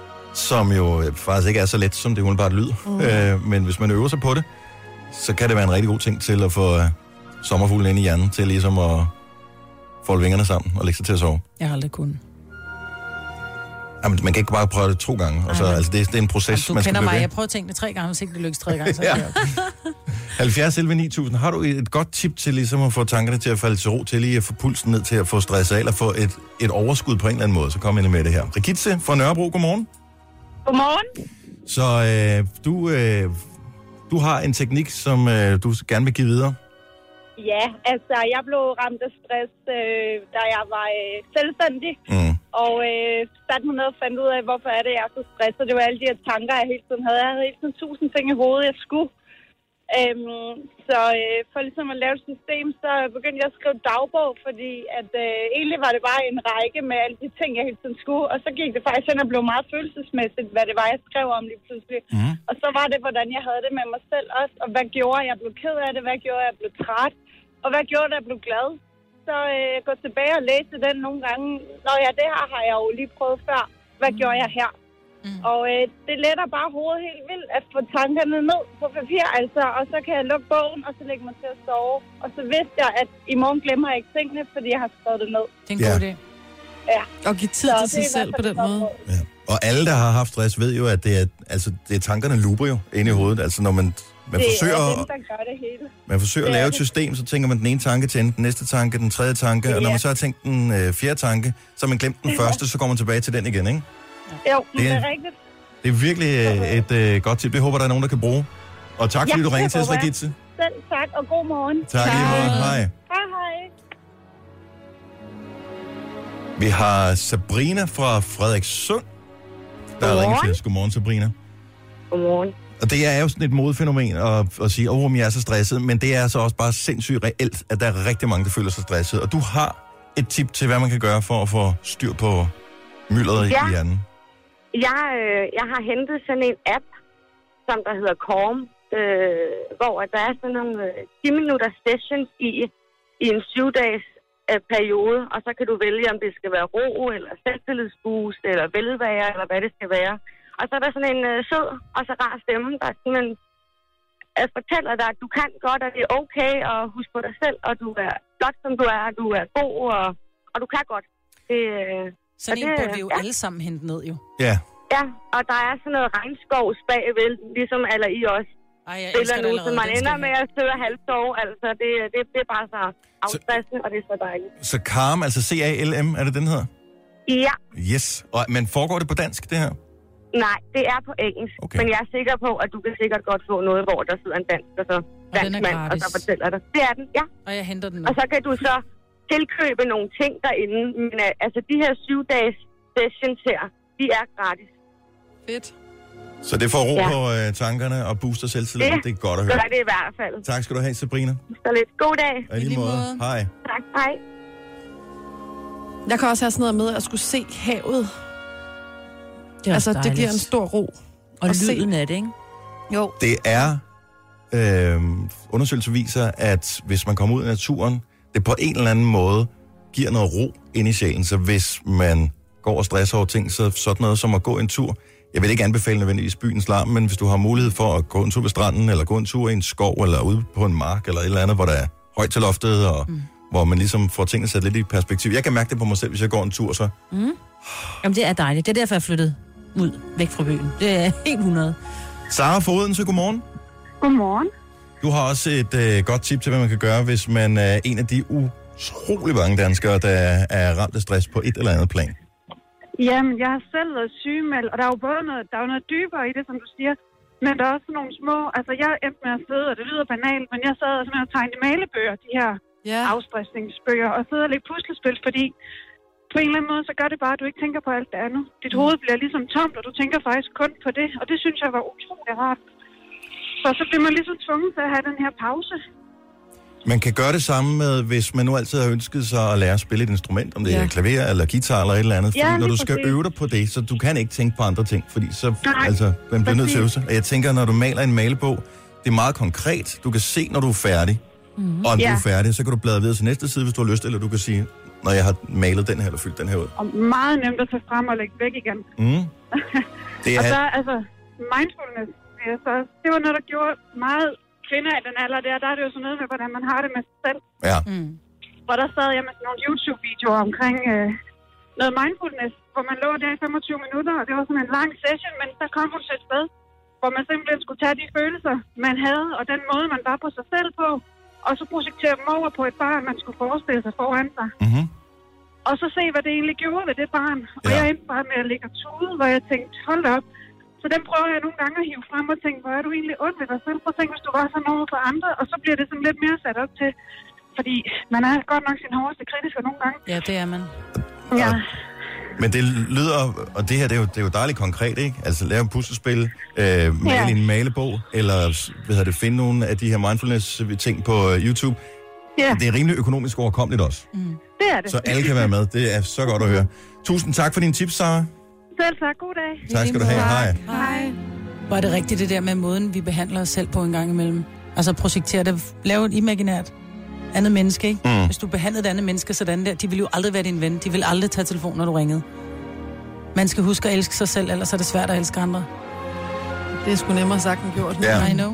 som jo faktisk ikke er så let, som det umiddelbart lyder, mm. øh, men hvis man øver sig på det, så kan det være en rigtig god ting til at få øh, sommerfuglen ind i hjernen, til ligesom at folde vingerne sammen og lægge sig til at sove. Jeg har aldrig kunnet. Jamen, man kan ikke bare prøve det to gange. Og så, altså, det, er, det er en proces, du man skal kender mig. blive. Jeg prøver tingene tre gange, hvis ikke det lykkes tre gange. Så ja. halvfjerds elleve ni tusind. Har du et godt tip til ligesom at få tankerne til at falde til ro, til lige at få pulsen ned, til at få stress af, eller få et, et overskud på en eller anden måde? Så kom ind med det her. Regitze fra Nørrebro, godmorgen. Godmorgen. Så øh, du, øh, du har en teknik, som øh, du gerne vil give videre. Ja, altså jeg blev ramt af stress, øh, da jeg var øh, selvstændig. Mm. Og øh, satte mig ned og fandt ud af, hvorfor er det, jeg er så stresset. Det var alle de her tanker, jeg hele tiden havde. Jeg havde hele tiden tusind ting i hovedet, jeg skulle. Øhm, så øh, for ligesom at lave et system, så begyndte jeg at skrive dagbog, fordi at øh, egentlig var det bare en række med alle de ting, jeg hele tiden skulle. Og så gik det faktisk hen og blev meget følelsesmæssigt, hvad det var, jeg skrev om lige pludselig. Mm. Og så var det, hvordan jeg havde det med mig selv også. Og hvad gjorde jeg? Jeg blev ked af det. Hvad gjorde jeg? Jeg blev træt. Og hvad gjorde det? Jeg blev glad. Så øh, gå tilbage og læse den nogle gange. Nå ja, det her har jeg jo lige prøvet før. Hvad mm. gjorde jeg her? Mm. Og øh, det letter bare hovedet helt vildt at få tankerne ned på papir, altså. Og så kan jeg lukke bogen, og så lægge mig til at sove. Og så vidste jeg, at i morgen glemmer jeg ikke tingene, fordi jeg har skrevet det ned. Det er en god idé. Ja. Og give tid så til sig selv på den måde. Ja. Og alle, der har haft stress, ved jo, at det er, altså, det er tankerne looper jo inde i hovedet. Altså når man... Man det forsøger, er dem, der gør det hele. Man forsøger at lave et system, så tænker man den ene tanke til den næste tanke, den tredje tanke, ja. Og når man så har tænkt den øh, fjerde tanke, så har man glemt den første, så går man tilbage til den igen, ikke? Jo, det er, det er rigtigt. Det er virkelig øh, et øh, godt tip. Det håber, der er nogen, der kan bruge. Og tak, fordi ja, du ringede til os, Regitze. Selv tak, og god morgen. Tak lige måde. Hej. Hej, hej. Vi har Sabrina fra Frederikssund, der har ringet til os. Godmorgen, Sabrina. Godmorgen. Og det er jo sådan et modefænomen at, at sige, åh, oh, jeg er så stresset, men det er så også bare sindssygt reelt, at der er rigtig mange, der føler sig stresset. Og du har et tip til, hvad man kan gøre for at få styr på myldret ja. i hjernen. Jeg, øh, jeg har hentet sådan en app, som der hedder Calm, øh, hvor der er sådan nogle øh, ti minutter sessions i, i en syv-dages øh, periode, og så kan du vælge, om det skal være ro, eller selvtillidsboost, eller velvære, eller hvad det skal være. Og så er der sådan en øh, sød og så rar stemme, der simpelthen øh, fortæller dig, at du kan godt, og det er okay, og husk på dig selv, og du er godt, som du er, og du er god, og, og du kan godt. Det, øh, sådan en det, burde vi jo ja. alle sammen hente ned, jo. Ja. Ja, og der er sådan noget regnskovs bagved, ligesom alle I også. Ej, jeg spiller nu, så man den ender med at sidde halvsove. Altså, det, det, det er bare så afstressende, og det er så dejligt. Så Calm, altså C A L M, er det den hedder? Ja. Yes. Og, men foregår det på dansk, det her? Nej, det er på engelsk. Okay. Men jeg er sikker på, at du kan sikkert godt få noget, hvor der sidder en dansk, og så dansk mand, og så fortæller dig. Det er den, ja. Og jeg henter den nu. Og så kan du så tilkøbe nogle ting derinde. Men altså, de her syv-dages sessions her, de er gratis. Fedt. Så det får ro Ja. på øh, tankerne og booster selvtilliden. Det, det er godt at høre. Det gør det i hvert fald. Tak skal du have, Sabrina. Så lidt god dag. Og i lige måde. Hej. Tak, hej. Jeg kan også have sådan noget med at skulle se havet. Det altså, det giver en stor ro. Og at lyden se. af det, ikke? Jo. Det er... Øh, undersøgelser viser, at hvis man kommer ud i naturen, det på en eller anden måde giver noget ro ind i sjælen. Så hvis man går og stresser over ting, så sådan noget som at gå en tur. Jeg vil ikke anbefale nødvendigvis byens larm, men hvis du har mulighed for at gå en tur ved stranden, eller gå en tur i en skov, eller ude på en mark, eller et eller andet, hvor der er højt til loftet, og mm. hvor man ligesom får tingene sat lidt i perspektiv. Jeg kan mærke det på mig selv, hvis jeg går en tur, så... Mm. Jamen, det er dejligt. Det er derfor, jeg flyttede ud, væk fra byen. Det er helt hundrede. Sara fra Odense, godmorgen. Godmorgen. Du har også et øh, godt tip til, hvad man kan gøre, hvis man er en af de utrolig mange danskere, der er ramt af stress på et eller andet plan. Jamen, jeg har selv været sygemeldt, og der er jo både noget, der er jo noget dybere i det, som du siger, men der er også nogle små, altså jeg endte med at sidde, og det lyder banalt, men jeg sad simpelthen og tegnede malebøger, de her ja. afstressningsbøger, og sidder og lægge puslespil, fordi på en eller anden måde, så gør det bare, at du ikke tænker på alt det andet. Dit hoved bliver ligesom tomt, og du tænker faktisk kun på det, og det synes jeg var utrolig rart. Så så bliver man ligesom tvunget til at have den her pause. Man kan gøre det samme med, hvis man nu altid har ønsket sig at lære at spille et instrument, om det ja. er klaver eller guitar eller et eller andet. Fordi ja, når du skal præcis. øve dig på det, så du kan ikke tænke på andre ting, fordi så Nej, altså, man bliver nødt til at øve præcis. sig. Og jeg tænker, når du maler en malebog, det er meget konkret. Du kan se, når du er færdig. Mm-hmm. Og om Ja. du er færdig, så kan du bladre videre til næste side, hvis du har lyst, eller du kan sige, når jeg har malet den her, eller fyldt den her ud. Og meget nemt at tage frem og lægge væk igen. Mm. Det Og er, så, altså, mindfulness, altså, det var noget, der gjorde meget kvinder i den alder der. Der er det jo sådan noget med, hvordan man har det med sig selv. ja. Mm. Og der sad jeg med sådan nogle YouTube-videoer omkring øh, noget mindfulness, hvor man lå der i femogtyve minutter, og det var sådan en lang session, men der kom hun til et sted, hvor man simpelthen skulle tage de følelser, man havde, og den måde, man var på sig selv på, og så projektere dem over på et barn, man skulle forestille sig foran sig. Mm-hmm. Og så se, hvad det egentlig gjorde ved det barn. Og Ja. jeg endte bare med at ligge og tude, hvor jeg tænkte, hold op. Så den prøver jeg nogle gange at hive frem og tænke, hvor er du egentlig ond ved dig selv? Prøv at tænke, hvis du var sådan over for andre, og så bliver det sådan lidt mere sat op til, fordi man er godt nok sin hårdeste kritiker nogle gange. Ja, det er man. Ja. Men det lyder, og det her, det er jo, det er jo dejligt konkret, ikke? Altså lave en puslespil, øh, male Ja. en malebog, eller hvad hedder det, finde nogle af de her mindfulness-ting på uh, YouTube. Ja, Det er rimelig økonomisk overkommeligt også, det er det. så alle kan være med. Det er så godt at høre. Tusind tak for dine tips, Sara. Selv tak. God dag. Tak skal du have. Hej. Hej. Var det rigtigt det der med måden, vi behandler os selv på en gang imellem? Altså projektere det, lave et imaginært andet menneske, ikke? Mm. Hvis du behandlede et andet menneske sådan der, de ville jo aldrig være din ven. De ville aldrig tage telefonen, når du ringede. Man skal huske at elske sig selv, ellers er det svært at elske andre. Det er sgu nemmere sagt end gjort. Ja. I know.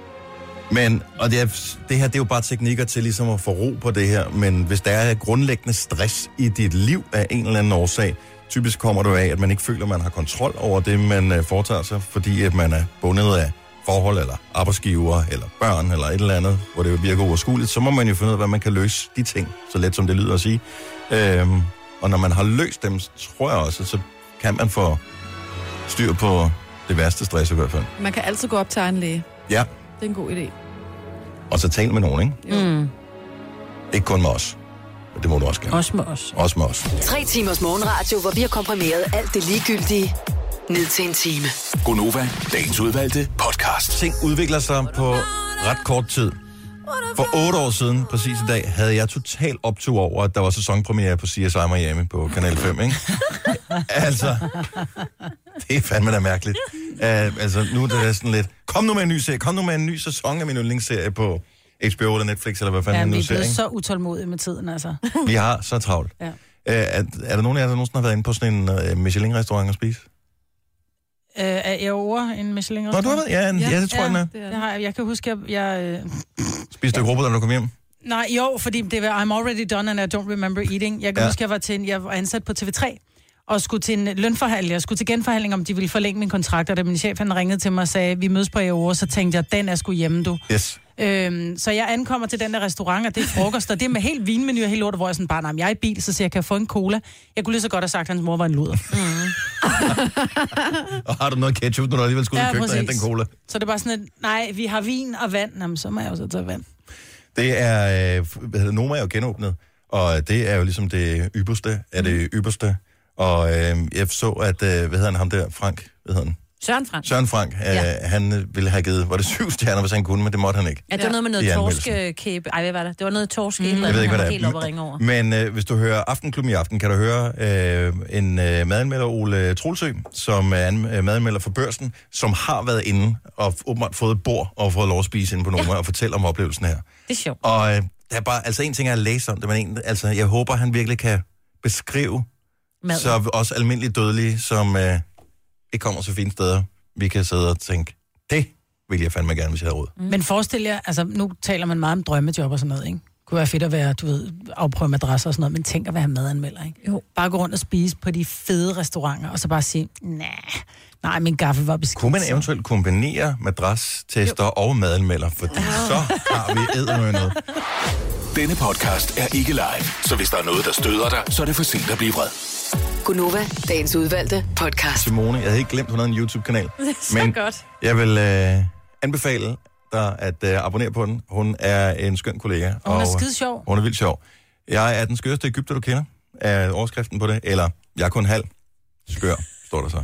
Men, og det, er, det her, det er jo bare teknikker til ligesom at få ro på det her, men hvis der er grundlæggende stress i dit liv af en eller anden årsag, typisk kommer det af, at man ikke føler, at man har kontrol over det, man uh, foretager sig, fordi at man er bundet af forhold, eller arbejdsgiver, eller børn, eller et eller andet, hvor det virker uoverskueligt, så må man jo finde ud af, hvordan man kan løse de ting, så let som det lyder at sige. Øhm, og når man har løst dem, så tror jeg også, så kan man få styr på det værste stress i hvert fald. Man kan altid gå op til egen læge. Ja. Det er en god idé. Og så tal med nogen, ikke? Mm. Ikke kun med os. Det må du også gerne. Også med os. Også med os. Tre timers morgenradio, hvor vi har komprimeret alt det ligegyldige ned til en time. Gonova, dagens udvalgte podcast. Ting udvikler sig på ret kort tid. For otte år siden, præcis i dag, havde jeg totalt optur over, at der var sæsonpremiere på C S I Miami på Kanal fem, ikke? Altså, det er fandme da mærkeligt. Uh, altså, nu er det sådan lidt, kom nu med en ny serie, kom nu med en ny sæson af min yndlingsserie på H B O eller Netflix, eller hvad fanden ja, nu ser, ser, ikke? ikke? Så utålmodige med tiden, altså. Vi har så travlt. Ja. Uh, er, er der nogen af jer, der nogensinde har været inde på sådan en uh, Michelin-restaurant og spise? Uh, er jeg over en Michelin-restaurant? Nå, du har været? Ja, en, ja, ja, det tror jeg, ja, den er. Det har jeg. Jeg kan huske, at jeg... jeg øh... Spiste du ikke råbrød, da du kom hjem? Nej, jo, fordi det var I'm already done, and I don't remember eating. Jeg kan ja. huske, jeg var, til en, jeg var ansat på T V tre, og skulle til en lønforhandling. Jeg skulle til genforhandling, om de ville forlænge min kontrakt, og da min chef han ringede til mig og sagde, vi mødes på i år, så tænkte jeg, den er sgu hjemme, du. Yes. Øhm, så jeg ankommer til den der restaurant, og det er frokost, og det er med helt vinmenu og helt lort, hvor jeg sådan bare, nej, jeg er i bil, så siger jeg, kan jeg få en cola? Jeg kunne lige så godt have sagt, at hans mor var en luder. Mm. Og har du noget ketchup, når du alligevel skulle ja, i køkkenet og hente en cola? Så det er bare sådan, at, nej, vi har vin og vand, jamen, så må jeg jo så tage vand. Det er, hvad hedder, Noma er jo genåbnet, og det er jo ligesom det ypperste af det ypperste. Og øh, jeg så, at, øh, hvad hedder han, ham der, Frank, hvad hedder han? Søren Frank. Søren Frank, øh, ja. Han ville have givet, var det syv stjerner, hvis han kunne, men det måtte han ikke. Ja, det var noget med noget torskekæbe. Ej, hvad var det? Det var noget torske, mm. jeg ved ikke, hvad det er. Helt op at ringe over. Men øh, hvis du hører Aftenklubben i aften, kan du høre øh, en øh, madanmelder, Ole Trolsø, som er en øh, madanmelder for Børsen, som har været inde og åbenbart fået et bord og fået lov at spise inde på Noma ja. og fortælle om oplevelsen her. Det er sjovt. Og øh, der er bare, altså en ting er at læse om det, men en, altså jeg håber, han virkelig kan beskrive mad. Så også almindelige dødelige, som øh, ikke kommer så fine steder, vi kan sidde og tænke, det vil jeg fandme gerne, hvis jeg havde råd. Mm. Men forestil jer, altså nu taler man meget om drømmejob og sådan noget, ikke? Kunne være fedt at være, du ved, afprøve madrasser og sådan noget, men tænk at være madanmelder, ikke? Jo. Bare gå rundt og spise på de fede restauranter, og så bare sige, nej, nej, min gaffel var beskidt. Kunne man eventuelt kombinere madrastester og madanmelder, for ja. så har vi eddermøde noget. Denne podcast er ikke live, så hvis der er noget, der støder dig, så er det for sent at blive vred. Gunova, dagens udvalgte podcast. Simone, jeg havde ikke glemt, hun havde en YouTube-kanal. Det er så men godt. Jeg vil øh, anbefale dig at øh, abonnere på den. Hun er en skøn kollega. Og hun er skide sjov. Hun er vildt sjov. Jeg er den skørste egypter, du kender, er overskriften på det. Eller, jeg er kun halv. Skør, står der så.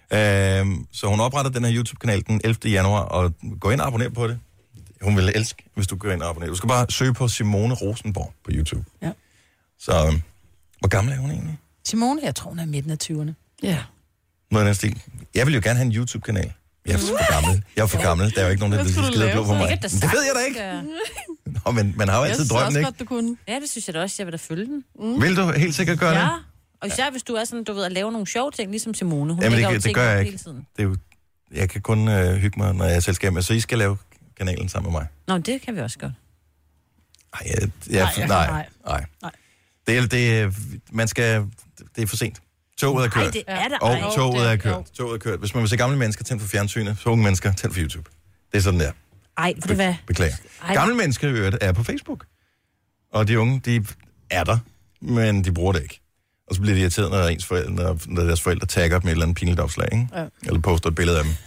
Øh, så hun opretter den her YouTube-kanal den ellevte januar, og gå ind og abonner på det. Hun vil elske, hvis du går ind og abonnerer. Du skal bare søge på Simone Rosenborg på YouTube. Ja. Så, øh, hvor gammel er hun egentlig? Simone, jeg tror, hun er midten af tyverne. Ja. Noget af den stil. Jeg vil jo gerne have en YouTube-kanal. Jeg er for gammel. Jeg er for gammel. Der er jo ikke nogen, der vil skide blå på mig. Men det ved jeg da ikke. Nå, men man har jo altid drømmen, ikke? Godt, du kunne. Ja, det synes jeg da også. Jeg vil da følge den. Mm. Vil du helt sikkert gøre ja. det? Ja, og især hvis du er sådan, du ved, at lave nogle sjove ting, ligesom Simone. Hun Jamen, det, det, det gør jeg ikke. Det er jo, jeg kan kun øh, hygge mig, når jeg er selskab med. Så I skal lave kanalen sammen med mig. Nå, det kan vi også godt. Ej, jeg, jeg, nej, nej, nej, nej. Det er, det, man skal, det er for sent. Toget er kørt. Nej, det er der. Og toget er kørt. Toget er kørt. Hvis man vil se gamle mennesker, tænd for fjernsynet. Så unge mennesker, tænd for YouTube. Det er sådan der. Ej, for det hvad? Beklager. Ej. Gamle mennesker øvrigt er på Facebook. Og de unge, de er der, men de bruger det ikke. Og så bliver de irriteret, når, ens forældre, når deres forældre tagger dem et eller andet pinligt opslag, ikke? Ja. Eller poster et billede af dem.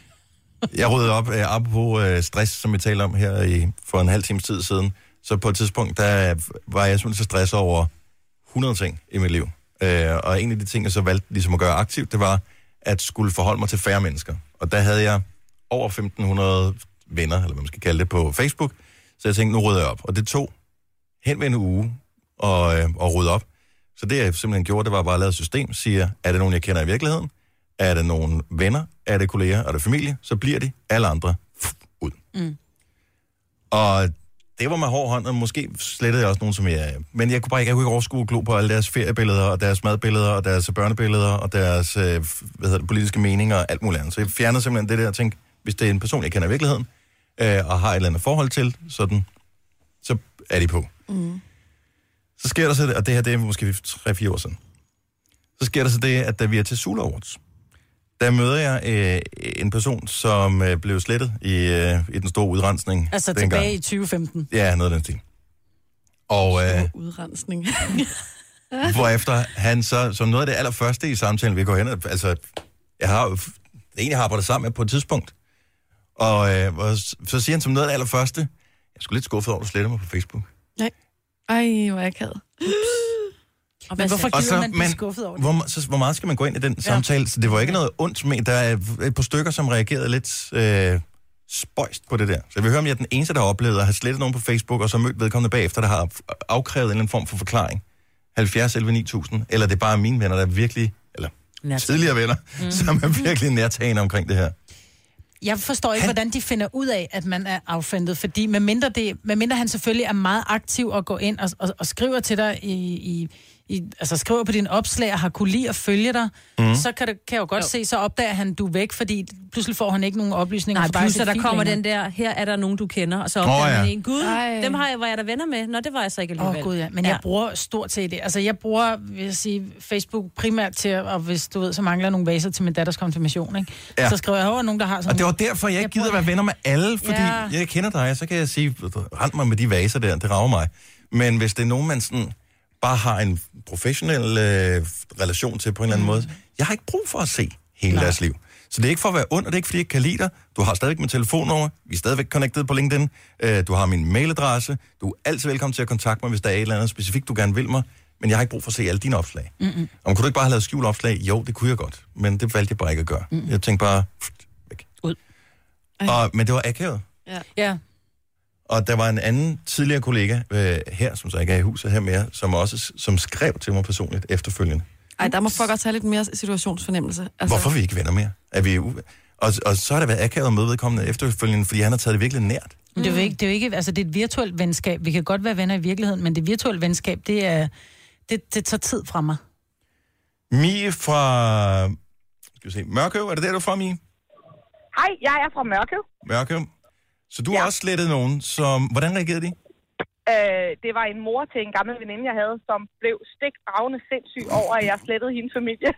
Jeg rydde op, uh, apropos uh, stress, som vi talte om her i, for en halv times tid siden. Så på et tidspunkt, der var jeg simpelthen så stresset over hundrede ting i mit liv. Uh, og en af de ting, jeg så valgte ligesom at gøre aktivt, det var at skulle forholde mig til færre mennesker. Og der havde jeg over femten hundrede venner, eller hvad man skal kalde det, på Facebook. Så jeg tænkte, nu rydder jeg op. Og det tog hen ved en uge og, øh, og rydde op. Så det jeg simpelthen gjorde, det var bare at lave et system, siger, er det nogen, jeg kender i virkeligheden? Er det nogle venner? Er det kolleger? Er det familie? Så bliver de alle andre pff, ud. Mm. Og det var med hård hånd, og måske slettede jeg også nogen, som jeg... Men jeg kunne bare ikke, jeg kunne ikke overskue glo på alle deres feriebilleder, og deres madbilleder, og deres børnebilleder, og deres øh, hvad hedder det, politiske meninger, og alt muligt andet. Så jeg fjernede simpelthen det der og tænkte, hvis det er en person, jeg kender i virkeligheden, øh, og har et eller andet forhold til, sådan, så er de på. Mm. Så sker der så det, og det her, det er måske tre fire år siden. Så sker der så det, at da vi er til Sula Awards, der møder jeg øh, en person, som øh, blev slettet i, øh, i den store udrensning. Altså dengang. Tilbage i tyve femten? Ja, noget af den stil. Og, øh, udrensning. hvorefter han så, som noget af det allerførste i samtalen, vi går hen, altså, jeg har jo egentlig har arbejdet sammen med på et tidspunkt, og øh, så siger han som noget af det allerførste, er sgu lidt skuffet over, at du sletter mig på Facebook. Nej. Ej, hvor er jeg ked. Og men hvorfor gider man blive skuffet over det? Hvor, så, hvor meget skal man gå ind i den ja. samtale? Så det var ikke noget ondt med. Der er et par stykker, som reagerede lidt øh, spøjst på det der. Så jeg vil høre, om jeg er den eneste, der har oplevet at have slettet nogen på Facebook, og så mødt vedkommende bagefter, der har afkrævet en eller anden form for forklaring. halvfjerds elleve ni tusind. Eller det er bare mine venner, der er virkelig, eller nærtagende. Tidligere venner, mm. som er virkelig nærtagende omkring det her. Jeg forstår ikke, han... hvordan de finder ud af, at man er affendet, fordi medmindre, det, medmindre han selvfølgelig er meget aktiv og går ind og, og, og skriver til dig i... i I, altså skriver på din opslag og har kunne lide at følge dig, mm. så kan, det, kan jeg jo godt jo. se, så opdager han, du er væk, fordi pludselig får han ikke nogen oplysninger. Nej, for dig. pludselig der kommer længere. Den der, her er der nogen, du kender, og så opdager oh, ja. man en, gud, Ej. dem har jeg, var jeg der venner med. Nå, det var jeg så ikke alligevel. Åh, oh, gud ja, men ja. jeg bruger stort set det. Altså, jeg bruger, vil jeg sige, Facebook primært til, og hvis du ved, så mangler nogle vaser til min datters konfirmation, ikke? Ja. Så skriver jeg, over nogen, der har sådan... Og det var derfor, jeg ikke gider at være venner med alle, fordi ja. jeg kender dig, så kan jeg sige, rend mig med de vaser der, det rager mig. Men hvis det er nogen, man sådan... bare har en professionel øh, relation til på en eller anden mm. måde. Jeg har ikke brug for at se hele Nej. deres liv. Så det er ikke for at være ond, og det er ikke fordi, jeg ikke kan lide dig. Du har stadigvæk min telefonnummer. Vi er stadigvæk connected på LinkedIn. Øh, du har min mailadresse. Du er altid velkommen til at kontakte mig, hvis der er et eller andet specifikt, du gerne vil mig. Men jeg har ikke brug for at se alle dine opslag. Mm-mm. Om kunne du ikke bare have lavet skjult opslag? Jo, det kunne jeg godt. Men det valgte jeg bare ikke at gøre. Mm. Jeg tænkte bare, pft, væk. Ud. Og, men det var akavet. Ja. ja. Og der var en anden tidligere kollega øh, her, som så ikke er i huset her mere, som også som skrev til mig personligt efterfølgende. Ej, der må folk også have lidt mere situationsfornemmelse. Altså... Hvorfor er vi ikke venner mere? Er vi u... og, og så har der været akavet med vedkommende efterfølgende, fordi han har taget det virkelig nært. Mm. Det er jo ikke, det er jo ikke, altså det er et virtuelt venskab. Vi kan godt være venner i virkeligheden, men det virtuelle venskab, det er, det, det tager tid fra mig. Mie fra, skal vi se, Mørkøv, er det der, du er fra, Mie? Hej, jeg er fra Mørkøv. Mørkøv. Så du ja. har også slettet nogen, som... Hvordan reagerede de? Øh, det var en mor til en gammel veninde, jeg havde, som blev stikravende sindssyg over, at jeg slettede hendes familie.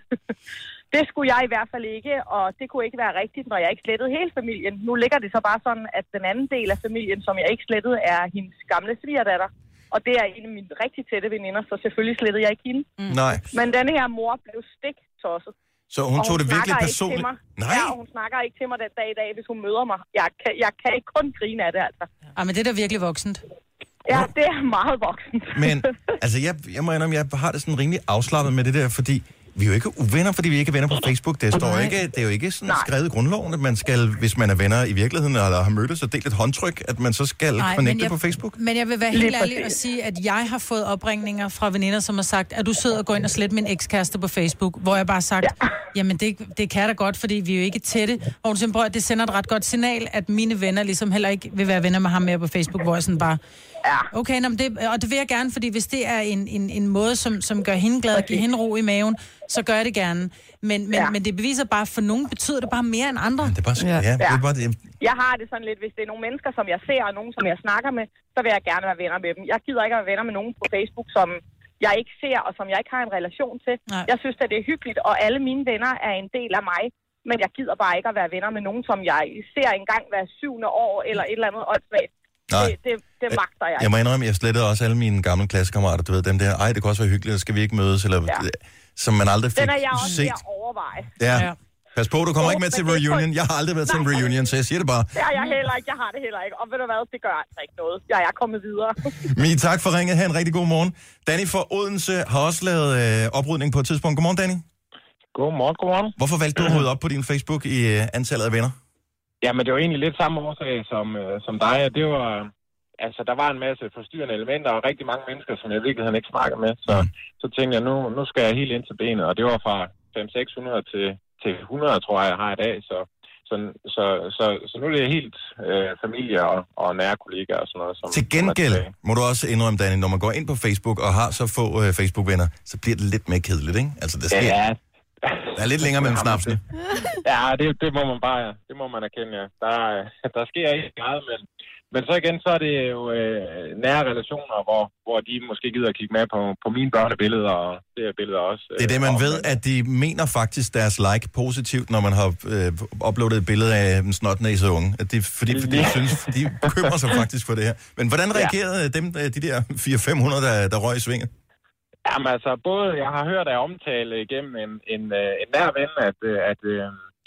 Det skulle jeg i hvert fald ikke, og det kunne ikke være rigtigt, når jeg ikke slettede hele familien. Nu ligger det så bare sådan, at den anden del af familien, som jeg ikke slettede, er hendes gamle svigerdatter. Og det er en af mine rigtig tætte veninder, så selvfølgelig slettede jeg ikke hende. Mm. Nej. Men denne her mor blev stiktosset. Så hun, hun tog det virkelig personligt? Nej. Ja, og hun snakker ikke til mig den dag i dag, hvis hun møder mig. Jeg kan, jeg kan ikke kun grine af det, altså. Ja, men det er da virkelig voksent. Ja, det er meget voksent. Men, altså, jeg, jeg må indrømme, jeg har det sådan rimelig afslappet med det der, fordi vi er jo ikke uvenner, fordi vi ikke er venner på Facebook. Det står ikke, det er jo ikke sådan skrevet i grundloven, at man skal, hvis man er venner i virkeligheden, eller har mødtes og delt et håndtryk, at man så skal Nej, connecte på Facebook. Men jeg vil være helt ærlig og sige, at jeg har fået opringninger fra veninder, som har sagt, at du sidder og går ind og slet min ekskæreste på Facebook, hvor jeg bare har sagt, ja. jamen det, det kan jeg da godt, fordi vi er jo ikke tætte. Og hun siger, det sender et ret godt signal, at mine venner ligesom heller ikke vil være venner med ham mere på Facebook, hvor jeg sådan bare... Ja. Okay, nå, det, og det vil jeg gerne, fordi hvis det er en, en, en måde, som, som gør hende glad og giver hende ro i maven, så gør jeg det gerne. Men, men, ja. men det beviser bare, for nogen betyder det bare mere end andre. Men det er bare, ja. Ja, det er bare det. Jeg har det sådan lidt, hvis det er nogle mennesker, som jeg ser, og nogen, som jeg snakker med, så vil jeg gerne være venner med dem. Jeg gider ikke at være venner med nogen på Facebook, som jeg ikke ser, og som jeg ikke har en relation til. Nej. Jeg synes, at det er hyggeligt, og alle mine venner er en del af mig. Men jeg gider bare ikke at være venner med nogen, som jeg ser engang hver syvende år, eller et eller andet åndssvagt. Nej. Det, det, det magter jeg. Jeg må indrømme, jeg slettede også alle mine gamle klassekammerater, du ved, dem der, ej, det kan også være hyggeligt, skal vi ikke mødes, eller ja. som man aldrig fik set. Den er jeg også ved at overveje. Ja. ja. Pas på, du kommer oh, ikke med til reunion. Jeg har aldrig været til en reunion, så jeg siger det bare. Det har jeg heller ikke, jeg har det heller ikke. Og ved du hvad, det gør altså ikke noget. Jeg er kommet videre. Mie, tak for ringet. Ha' en rigtig god morgen. Danny fra Odense har også lavet øh, oprydning på et tidspunkt. Godmorgen, Danny. Godmorgen, godmorgen. Hvorfor valgte du at rydde op på din Facebook i øh, antallet af venner? Jamen, det var egentlig lidt samme årsag som, øh, som dig. Det var... Altså, der var en masse forstyrrende elementer, og rigtig mange mennesker, som jeg i virkeligheden ikke snakker med. Så, mm. så tænkte jeg, nu, nu skal jeg helt ind til benet. Og det var fra fem til seks hundrede til, til hundrede, tror jeg, jeg har i dag. Så, så, så, så, så nu er det helt øh, familie og, og nære kollegaer og sådan noget. Som, til gengæld må du også indrømme, Danny, når man går ind på Facebook og har så få øh, Facebook-venner, så bliver det lidt mere kedeligt, ikke? Altså, det sker... Ja. Der er lidt længere mellem snapsene. Ja, det, det må man bare, det må man erkende, ja. Der, der sker ikke meget, men, men så igen, så er det jo øh, nære relationer, hvor, hvor de måske gider at kigge med på, på mine børnebilleder, og det er billeder også. Øh, det er det, man ved, at de mener faktisk deres like positivt, når man har øh, uploadet et billede af en snotnæse unge. At de, fordi fordi de, synes, de bekymrer sig faktisk for det her. Men hvordan reagerede ja. dem, de der fire til fem hundrede, der, der røg i svinget? Jamen altså, både jeg har hørt af omtale igennem en, en, en nær ven, at, at,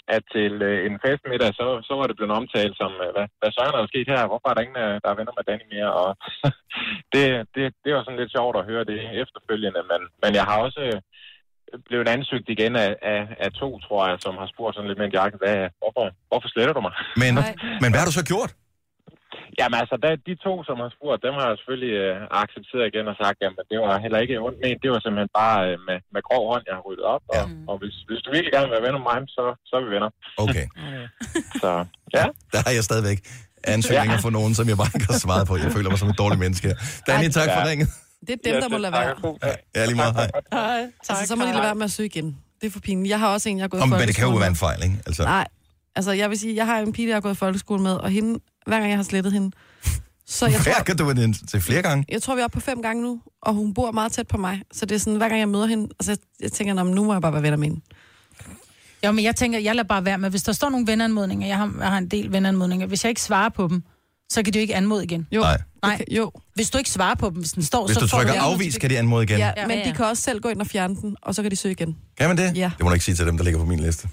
at til øh, en festmiddag, så, så var det blevet omtalt som, øh, hvad, hvad søren er der sket her? Hvorfor er der ingen, der er venner med Danny mere? Og det, det, det var sådan lidt sjovt at høre det efterfølgende, men, men jeg har også øh, blevet ansøgt igen af, af, af to, tror jeg, som har spurgt sådan lidt med en jakke, hvad, hvorfor, hvorfor sletter du mig? Men, men hvad har du så gjort? Jamen altså, der, de to, som har spurgt, dem har jeg selvfølgelig øh, accepteret igen og sagt, jamen det var heller ikke ondt ment, det var simpelthen bare øh, med, med grov hånd, jeg har ryddet op, og, ja. og hvis, hvis du virkelig gerne vil være venner med mig, så, så er vi venner. Okay. Så, ja. Der har jeg stadigvæk ansøgninger ja. for nogen, som jeg bare ikke har svaret på. Jeg føler mig som en dårlig menneske her. Danny, tak ja. for ringet. Det er dem, ja, der må lade være. Ja, lige meget. Hej. Hej. Altså, så må de lade være med at søge igen. Det er for pinligt. Jeg har også en, jeg har gået i folkeskole. Men det kan jo være en fejl, ikke? Altså. Nej. Altså, jeg vil sige, jeg har en pige, jeg har gået i folkeskole med, og hende, hver gang jeg har slettet hende, så jeg tror... Kan du være til flere gange? Jeg tror, vi er oppe på fem gange nu, og hun bor meget tæt på mig. Så det er sådan, hver gang jeg møder hende, altså jeg, jeg tænker, nu må jeg bare være venner med hende. Jo, men jeg tænker, jeg lader bare være med. Hvis der står nogle venneanmodninger, jeg har, jeg har en del venneanmodninger, hvis jeg ikke svarer på dem, så kan de jo ikke anmode igen. Jo. Nej. Nej. Okay, jo. Hvis du ikke svarer på dem, hvis den står, hvis så du får trykker du afvis, kan de anmode igen. Ja, men ja, ja. de kan også selv gå ind og fjerne den, og så kan de søge igen. Kan man det? Ja. Det må du ikke sige til dem, der ligger på min liste.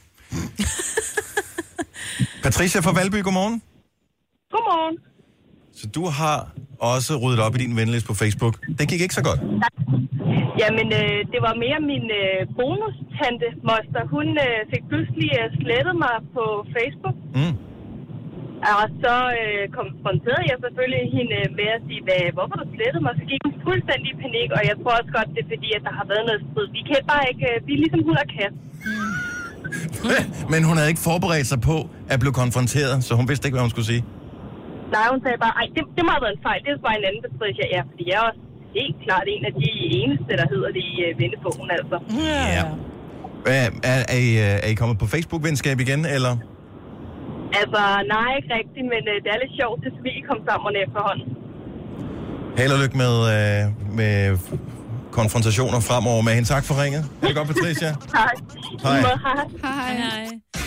Patricia fra Valby, godmorgen. Godmorgen. Så du har også ryddet op i din venliste på Facebook. Det gik ikke så godt. Jamen, øh, det var mere min øh, bonustante, moster. Hun øh, fik pludselig øh, slettet mig på Facebook. Mm. Og så øh, konfronterede jeg selvfølgelig hende med at sige, hvad, hvorfor du slettede mig? Så gik hun fuldstændig i panik, og jeg tror også godt, det er fordi, at der har været noget strid. Vi kan bare ikke, øh, vi er ligesom hund og kat. Men hun havde ikke forberedt sig på at blive konfronteret, så hun vidste ikke, hvad hun skulle sige. Nej, hun sagde bare, ej, det, det må have været en fejl. Det er bare en anden Patricia. Ja, fordi jeg er også helt klart en af de eneste, der hedder det i uh, vennebogen, altså. Ja. Er, er, er, I, er I kommet på Facebook-venskab igen, eller? Altså, nej, ikke rigtigt, men uh, det er lidt sjovt, at vi kom sammen efterhånden. Held og lykke med, uh, med konfrontationer fremover med hende. Tak for ringet. Er det godt, Patricia? Hej. Hej. Hej. Hej. Hej.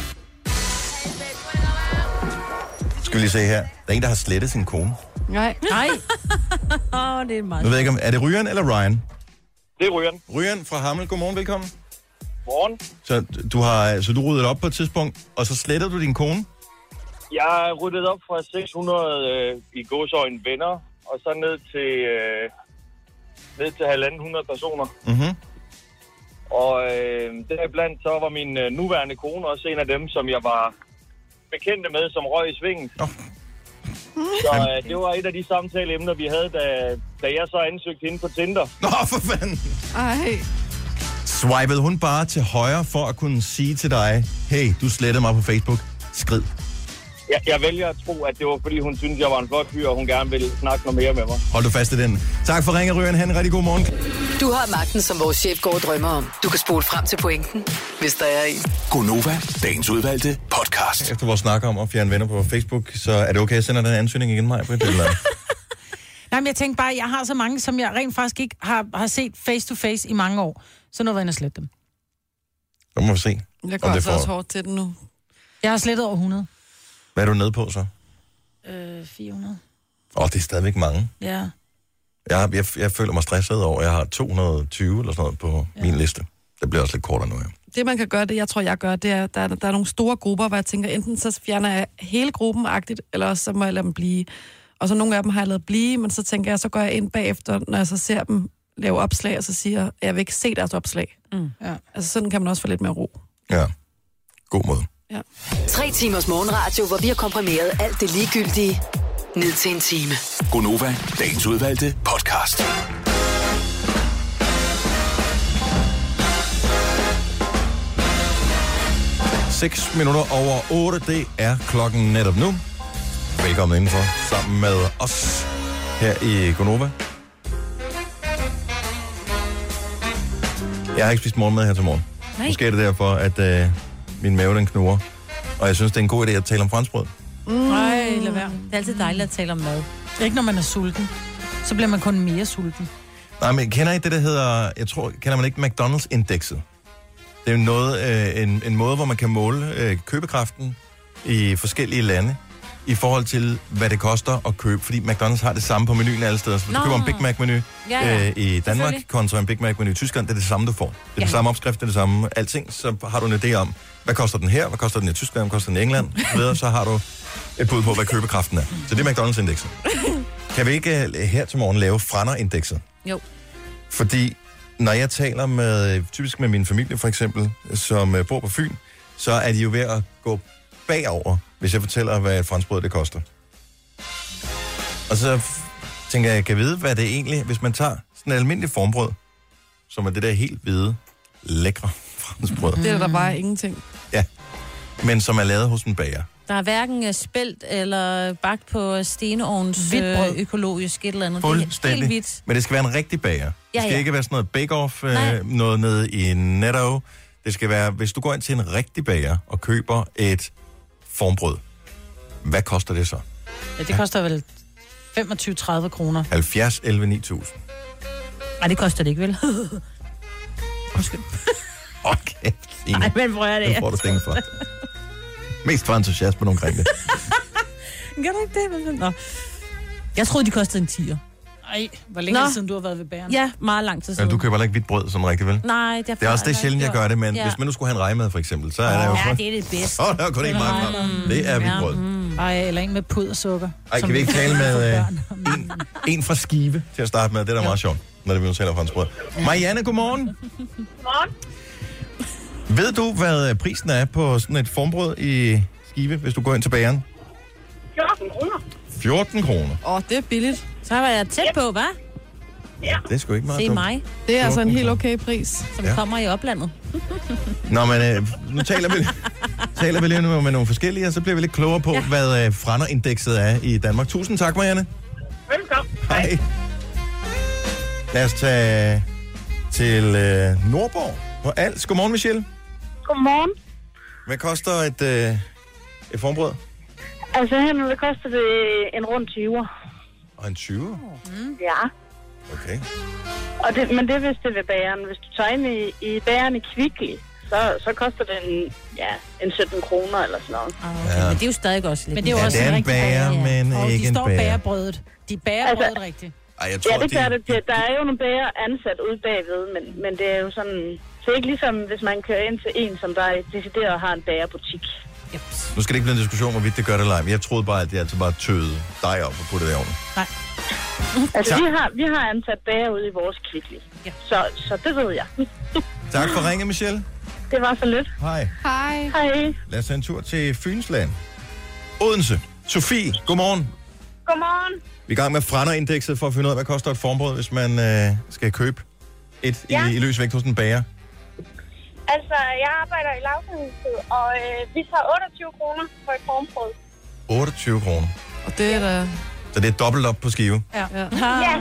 Skal vi lige se her. Der er en, der har slettet sin kone. Nej. Nej. Åh, oh, det er meget. Nu ved jeg ikke, om er det Ryan eller Ryan? Det er Ryan. Ryan fra Hammel. Godmorgen, velkommen. Morgen. Så du har så du ryddede op på et tidspunkt, og så slettede du din kone? Jeg ryddede op fra seks hundrede øh, i gåseøjne venner, og så ned til øh, ned til halvanden hundrede personer. Mhm. Og øh, deriblandt så var min øh, nuværende kone også en af dem, som jeg var bekendte med, som røg i svingen. Oh. Så øh, det var et af de samtaleemner, vi havde, da, da jeg så ansøgte hende på Tinder. Nå, for fanden! Ej. Swipede hun bare til højre for at kunne sige til dig, hey, du slettede mig på Facebook, skrid. Jeg, jeg vælger at tro, at det var, fordi hun syntes, jeg var en flot fyr, og hun gerne ville snakke noget mere med mig. Hold du fast i den. Tak for ringen, Ryan. Han en rigtig god morgen. Du har magten, som vores chef går og drømmer om. Du kan spole frem til pointen, hvis der er en. Gonova, dagens udvalgte podcast. Efter vores snak om at fjerne venner på Facebook, så er det okay, at jeg sender den ansøgning igen, mig på et eller Nej, men jeg tænker bare, jeg har så mange, som jeg rent faktisk ikke har, har set face to face i mange år. Så nu vil jeg slette dem. Så må vi se. Jeg går altså får... også hårdt til den nu. Jeg har slettet over hundrede. Hvad er du nede på så? Øh, fire hundrede. Åh, oh, det er stadigvæk mange. Ja. Jeg, jeg, jeg føler mig stresset over, jeg har to hundrede og tyve eller sådan noget på ja. min liste. Det bliver også lidt kortere nu, ja. Det, man kan gøre, det jeg tror, jeg gør, det er, der, der er nogle store grupper, hvor jeg tænker, enten så fjerner jeg hele gruppen-agtigt, eller også så må jeg lade dem blive. Og så nogle af dem har jeg lavet blive, men så tænker jeg, så går jeg ind bagefter, når jeg så ser dem lave opslag, og så siger jeg, jeg vil ikke se deres opslag. Mm. Ja. Altså sådan kan man også få lidt mere ro. Ja, god måde. Ja. Tre timers morgenradio, hvor vi har komprimeret alt det ligegyldige ned til en time. Gonova, dagens udvalgte podcast. seks minutter over otte, det er klokken netop nu. Velkommen indenfor, sammen med os her i Gonova. Jeg har ikke spist morgenmad her til morgen. Nej. Måske er det derfor, at øh, min mave den knurrer. Og jeg synes, det er en god idé at tale om franskbrød. Nej, mm. lad være. Det er altid dejligt at tale om mad. Ikke når man er sulten. Så bliver man kun mere sulten. Nej, men kender I det, der hedder... Jeg tror, kender man ikke McDonald's-indekset? Det er jo noget, øh, en, en måde, hvor man kan måle øh, købekraften i forskellige lande. i forhold til, hvad det koster at købe. Fordi McDonald's har det samme på menuen alle steder. Så hvis Nå. du køber en Big Mac-menu Ja, ja. øh, i Danmark kontra en Big Mac-menu i Tyskland, det er det samme, du får. Det er ja. det samme opskrift, det er det samme alting. Så har du en idé om, hvad koster den her, hvad koster den i Tyskland, hvad koster den i England. Videre, så har du et bud på, hvad købekraften er. Så det er McDonald's-indekset. Kan vi ikke uh, her til morgen lave Frender-indekset? Jo. Fordi når jeg taler med, typisk med min familie for eksempel, som uh, bor på Fyn, så er de jo ved at gå bagover, hvis jeg fortæller, hvad et franskbrød det koster. Og så tænker jeg, jeg kan vide, hvad det egentlig, hvis man tager sådan et almindeligt formbrød, som er det der helt hvide, lækre franskbrød. Det er der bare ingenting. Ja, men som er lavet hos en bager. Der er hverken spelt eller bagt på steneovns øh, økologisk et eller andet. Det er helt hvidt. Men det skal være en rigtig bager. Ja, det skal ja. ikke være sådan noget bake-off, øh, noget nede i Netto. Det skal være, hvis du går ind til en rigtig bager og køber et formbrød, hvad koster det så? Ja, det koster vel femogtyve til tredive kroner. halvfjerds elleve ni tusind. Nej, det koster det ikke, vel? Undskyld. Okay, Signe. Nej, men hvor er det? Det får du stinget for. Mest for entusiasme omkring det. Gør du ikke det? Nå. Jeg troede, de kostede en tier. Ej, hvor længe Nå. siden du har været ved bageren? Ja, meget lang tid siden. Men du køber ikke hvidt brød, som rigtig vel? Nej, det er, det er også det sjældent, jeg gør det, men ja. hvis man nu skulle have en rejmad for eksempel, så er oh, det jo... Ja, det er det bedste. Så er der kun ikke meget fra. Det er hvidt brød. Mm. Ej, eller en med pudersukker. Ej, kan vi ikke tale med uh, en, en fra Skive til at starte med? Det er da meget sjovt, når det vi nu taler franskbrød. Marianne, godmorgen. Godmorgen. Ved du, hvad prisen er på sådan et formbrød i Skive, hvis du går ind til bageren? fjorten kroner. fjorten kroner. Åh, oh, det er billigt. Så var jeg tæt på, hva'? Ja. Det er sgu ikke meget Se dumt. mig. Det er altså en helt okay pris. Som Ja. kommer i oplandet. Nå, men øh, nu taler vi, taler vi lige nu med nogle forskellige, og så bliver vi lidt klogere på, ja. hvad øh, Frender-indekset er i Danmark. Tusind tak, Marianne. Velkommen. Hej. Lad os tage til øh, Nordborg på Als. Godmorgen, Michelle. Godmorgen. Hvad koster et, øh, et formbrød? Altså her nu, det koster det en rund tyver. Og en tyve? Mm. Ja. Okay. Og det, men det er hvis det ved bageren. Hvis du tager ind i, i bageren i Kvickly, så, så koster det en, ja, en sytten kroner eller sådan noget. Okay, Ja. men det er jo stadig også lidt. Men det er jo Ja, også det er en rigtig bager, men og ikke de en står bager. bagerbrødet. De bager Altså- brødet rigtigt. Ej, jeg tror, Ja, det gør de, det til. Der er jo nogle bager ansat ude bagved, men, men det er jo sådan... Det er ikke ligesom, hvis man kører ind til en, som der er decideret og har en bagerbutik. Nu skal det ikke blive en diskussion, hvorvidt det gør det eller ej, men jeg troede bare, at det altid bare tøede dig op og putte det i ovnen. Nej. Altså, Tak. vi har, vi har ansat bager ude i vores Kvickly. Ja. Så, så det ved jeg. Tak for ringe, Michelle. Det var så lidt. Hej. Hej. Hej. Lad os tage en tur til Fynsland. Odense. Sofie, godmorgen. Godmorgen. Vi er i gang med Frender-indekset for at finde ud af, hvad koster et formbrød, hvis man øh, skal købe et Ja. i, i løs vægt hos en bager. Altså, jeg arbejder i lavkagehuset, og øh, vi tager otteogtyve kroner for et formbrød. otteogtyve kroner. Og det er da... Så det er dobbelt op på skive. Ja. Ja. Ja.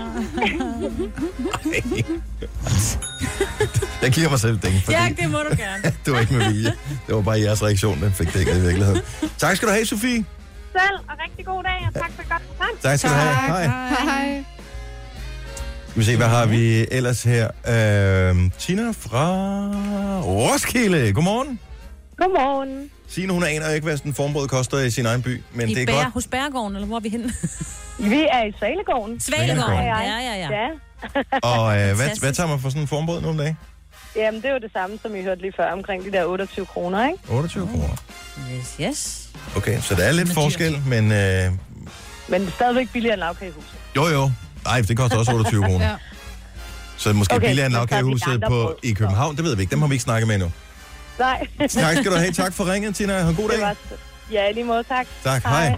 Jeg giver mig selv dænge, fordi Ja, det må du gerne. det var ikke med vilje. Det var bare jeres reaktion, den fik det ikke i virkeligheden. Tak skal du have, Sofie. Selv, og rigtig god dag, og tak for et godt program. Tak skal du have. Hej. Hej. Skal vi se, hvad har vi ellers her? Øh, Tina fra Roskilde. Godmorgen. Godmorgen. Signe, hun aner ikke, hvad sådan en formbrød koster i sin egen by, men I det er bærer, godt. hos Bærgården, eller hvor er vi henne? Vi er i Svalegården. Svalegården. Ja, Ja, ja, ja. Ja. Og øh, hvad, Fantastisk. hvad tager man for sådan en formbrød nu om dagen? Jamen, det er jo det samme, som I hørte lige før, omkring de der otteogtyve kroner, ikke? otteogtyve kroner. Yes, yes. Okay, så der er lidt Men forskel, men øh, Men det er stadigvæk billigere end lavkagehuset. jo jo. Nej, det koster også otteogtyve kroner. Ja. Så måske Okay, billigere end så tager vi lavkagehuset andre på, brød, i København, det ved vi ikke. Dem har vi ikke snakket med endnu. Nej. Tak skal du have. Tak for ringet, Tina. Ha' en god Det dag. var... Ja, i lige måde, tak. Tak, hej.